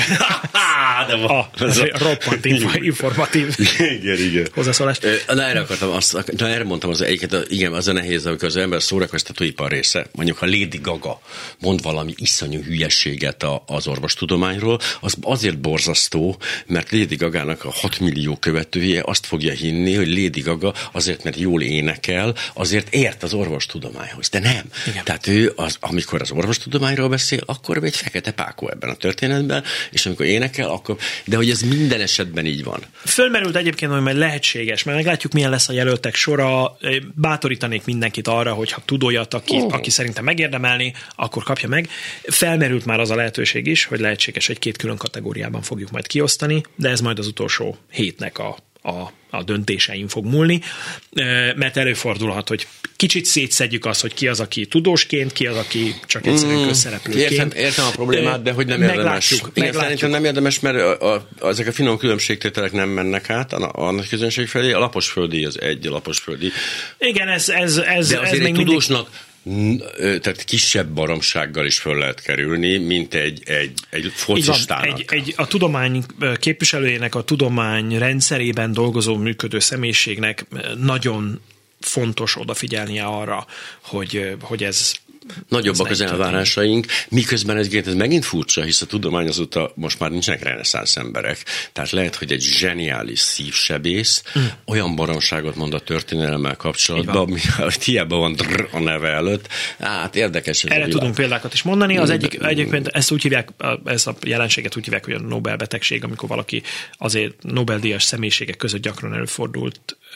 Roppant informatív hozzászólást. Erre mondtam az egyiket, igen, az a nehéz, amikor az ember szórakoztatóipar része, mondjuk ha Lady Gaga mond valami iszonyú hülyeséget az orvostudományról, az azért borzasztó, mert Lady Gagának a 6 millió követője azt fogja hinni, hogy Lady Gaga azért, mert jól énekel, azért ért az orvostudományhoz. De nem. Igen. Tehát ő, amikor az orvostudományról beszél, akkor egy fekete pákó ebben a történetben, és amikor énekel, akkor... De hogy ez minden esetben így van. Fölmerült egyébként, hogy majd lehetséges, mert meglátjuk, milyen lesz a jelöltek sora. Bátorítanék mindenkit arra, hogy ha tud olyat, aki szerintem megérdemelni, akkor kapja meg. Felmerült már az a lehetőség is, hogy lehetséges, hogy 2 külön kategóriában fogjuk majd kiosztani, de ez majd az utolsó hétnek a döntésein fog múlni, mert előfordulhat, hogy kicsit szétszedjük azt, hogy ki az, aki tudósként, ki az, aki csak egyszerűen közszereplőként. Értem a problémát, de hogy nem érdemes. Igen, szerintem nem érdemes, mert ezek a finom különbségtételek nem mennek át a nagy közönség felé. A laposföldi az egy laposföldi. Igen, ez de azért egy tudósnak tehát kisebb baromsággal is föl lehet kerülni, mint egy focistának. A tudomány képviselőjének, a tudomány rendszerében dolgozó működő személyiségnek nagyon fontos odafigyelnie arra, hogy ez nagyobbak az elvárásaink, miközben ez megint furcsa, hisz a tudomány azóta most már nincsenek reneszánsz emberek. Tehát lehet, hogy egy zseniális szívsebész olyan baromságot mond a történelemmel kapcsolatban, ami hiába van a neve előtt. Hát érdekes ez. Erre tudunk példákat is mondani. Az egyébként ezt úgy hívják, ezt a jelenséget úgy hívják, hogy a Nobel-betegség, amikor valaki azért Nobel-díjas személyiségek között gyakran előfordul,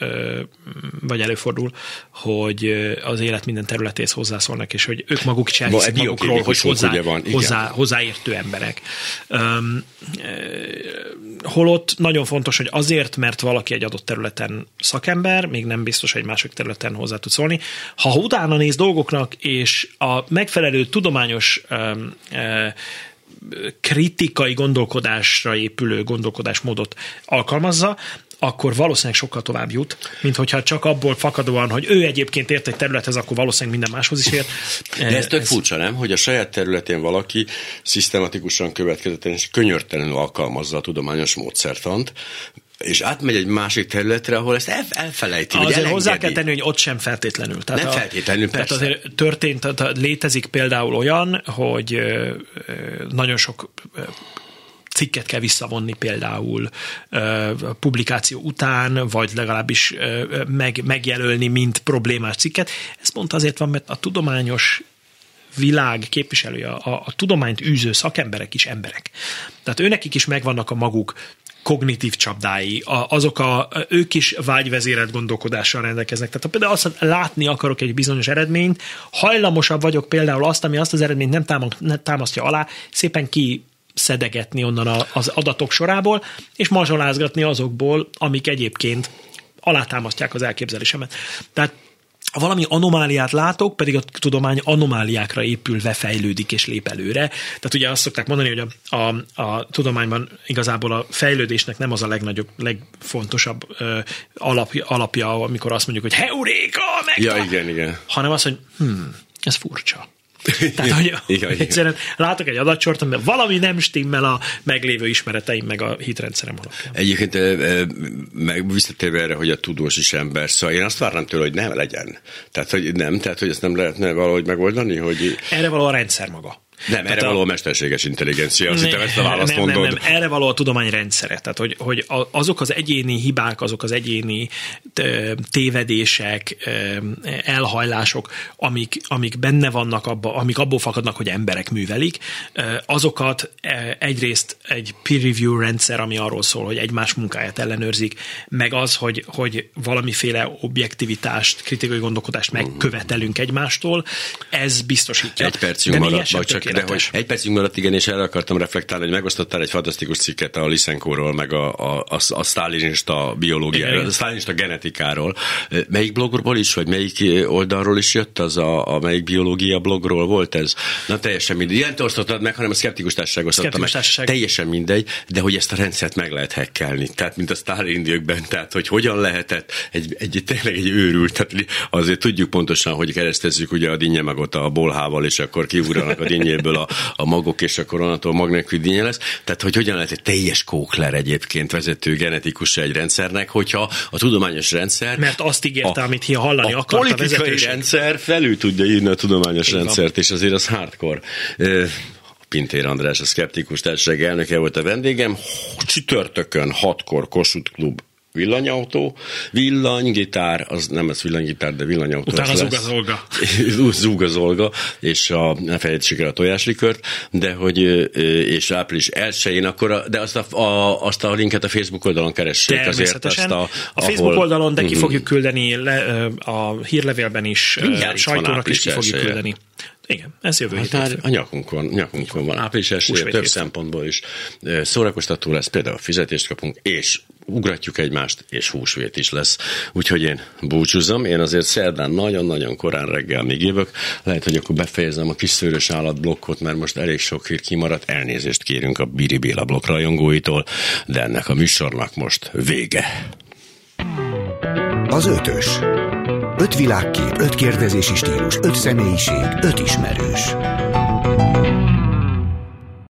hogy az élet minden területéhez hozzászólnak, és hogy ők maguk is elhiszik magukról, hogy hozzáértő emberek. Holott nagyon fontos, hogy azért, mert valaki egy adott területen szakember, még nem biztos, hogy másik területen hozzá tud szólni. Ha utána néz dolgoknak, és a megfelelő tudományos kritikai gondolkodásra épülő gondolkodásmódot alkalmazza, akkor valószínűleg sokkal tovább jut, mint hogyha csak abból fakadóan, hogy ő egyébként ért egy területhez, akkor valószínűleg minden máshoz is ért. De ez tök furcsa, nem? Hogy a saját területén valaki szisztematikusan, következetesen és könyörtelenül alkalmazza a tudományos módszertant, és átmegy egy másik területre, ahol ezt elfelejti, vagy azért hozzá kell tenni, hogy ott sem feltétlenül. Tehát nem feltétlenül, tehát azért létezik például olyan, hogy nagyon sok cikket kell visszavonni például publikáció után, vagy legalábbis megjelölni, mint problémás cikket. Ez pont azért van, mert a tudományos világ képviselője, a tudományt űző szakemberek is emberek. Tehát őnekik is megvannak a maguk kognitív csapdái, ők is vágyvezérelt gondolkodással rendelkeznek. Tehát ha például azt látni akarok egy bizonyos eredményt, hajlamosabb vagyok például ami azt az eredményt nem támasztja alá, szépen szedegetni onnan az adatok sorából, és mazsolázgatni azokból, amik egyébként alátámasztják az elképzelésemet. Tehát ha valami anomáliát látok, pedig a tudomány anomáliákra épülve fejlődik és lép előre. Tehát ugye azt szokták mondani, hogy a tudományban igazából a fejlődésnek nem az a legfontosabb alapja, amikor azt mondjuk, hogy heuréka, igen. hanem az, hogy ez furcsa. Tehát, hogy egyszerűen látok egy adatsort, amiben valami nem stimmel a meglévő ismereteim, meg a hitrendszerem alapján. Egyébként meg visszatérve erre, hogy a tudós is ember, szóval én azt várnám tőle, hogy nem legyen. Tehát, hogy ezt nem lehetne valahogy megoldani, hogy... Erre való a rendszer maga. Nem, erre való a mesterséges intelligencia. Azt hittem, ezt a választ mondod. Nem, erre való a tudomány rendszere. Tehát, hogy azok az egyéni hibák, azok az egyéni tévedések, elhajlások, amik benne vannak amik abból fakadnak, hogy emberek művelik, azokat egyrészt egy peer review rendszer, ami arról szól, hogy egymás munkáját ellenőrzik, meg az, hogy valamiféle objektivitást, kritikai gondolkodást megkövetelünk egymástól, ez biztosítja. Egy percünk maradt, de hogy egy percünk maradt, igen, és erre akartam reflektálni, hogy megosztottál egy fantasztikus cikket a Lysenkóról, meg a sztálinista biológiáról, a sztálinista genetikáról. Melyik blogról is, vagy melyik oldalról is jött az melyik biológia blogról volt ez? Na teljesen mindegy. Ilyen osztottad meg, hanem a szkeptikus társaság osztotta meg. Teljesen mindegy, de hogy ezt a rendszert meg lehet hackelni. Tehát, mint a Sztálin időkben, tehát, hogy hogyan lehetett tényleg egy őrült, tehát azért tudjuk pontosan, hogy keresztezzük ugye a dinnyemagot a bolhával, és akkor kiugranak a dinnyéből a magok, és akkor onnantól mag nélkül dinnye lesz. Tehát, hogy hogyan lehet egy teljes Kókler egyébként vezető genetikus egy rendszernek, hogyha a tudományos rendszer... Mert azt ígérte, amit hallani akart a politikai rendszer felül tudja írni a tudományos rendszert, és azért az hardcore. Pintér András, a Szkeptikus Társaság elnöke volt a vendégem. Csütörtökön 6-kor Kossuth Klub villanyautó, villanygitár, az nem ez villanygitár, de villanyautó. Utána zúgazolga. Zúgazolga, és ne felejtsék el a tojáslikört, de hogy, és április 1-én akkor, de azt a linket a Facebook oldalon keressék. Természetesen. A Facebook oldalon, de ki fogjuk küldeni a hírlevélben is, a sajtónak is ki fogjuk küldeni. Igen, ez jövő héten. Hát a nyakunkon van. Április 1 több szempontból is szórakoztató lesz, például fizetést kapunk, és ugratjuk egymást, és húsvét is lesz. Úgyhogy én búcsúzom, én azért szerdán nagyon-nagyon korán reggel még jövök. Lehet, hogy akkor befejezem a kis szőrös állatblokkot, mert most elég sok hír kimaradt. Elnézést kérünk a Biri Béla blokk rajongóitól, de ennek a műsornak most vége. Az Ötös. 5 világkép, 5 kérdezési stílus, 5 személyiség, 5 ismerős.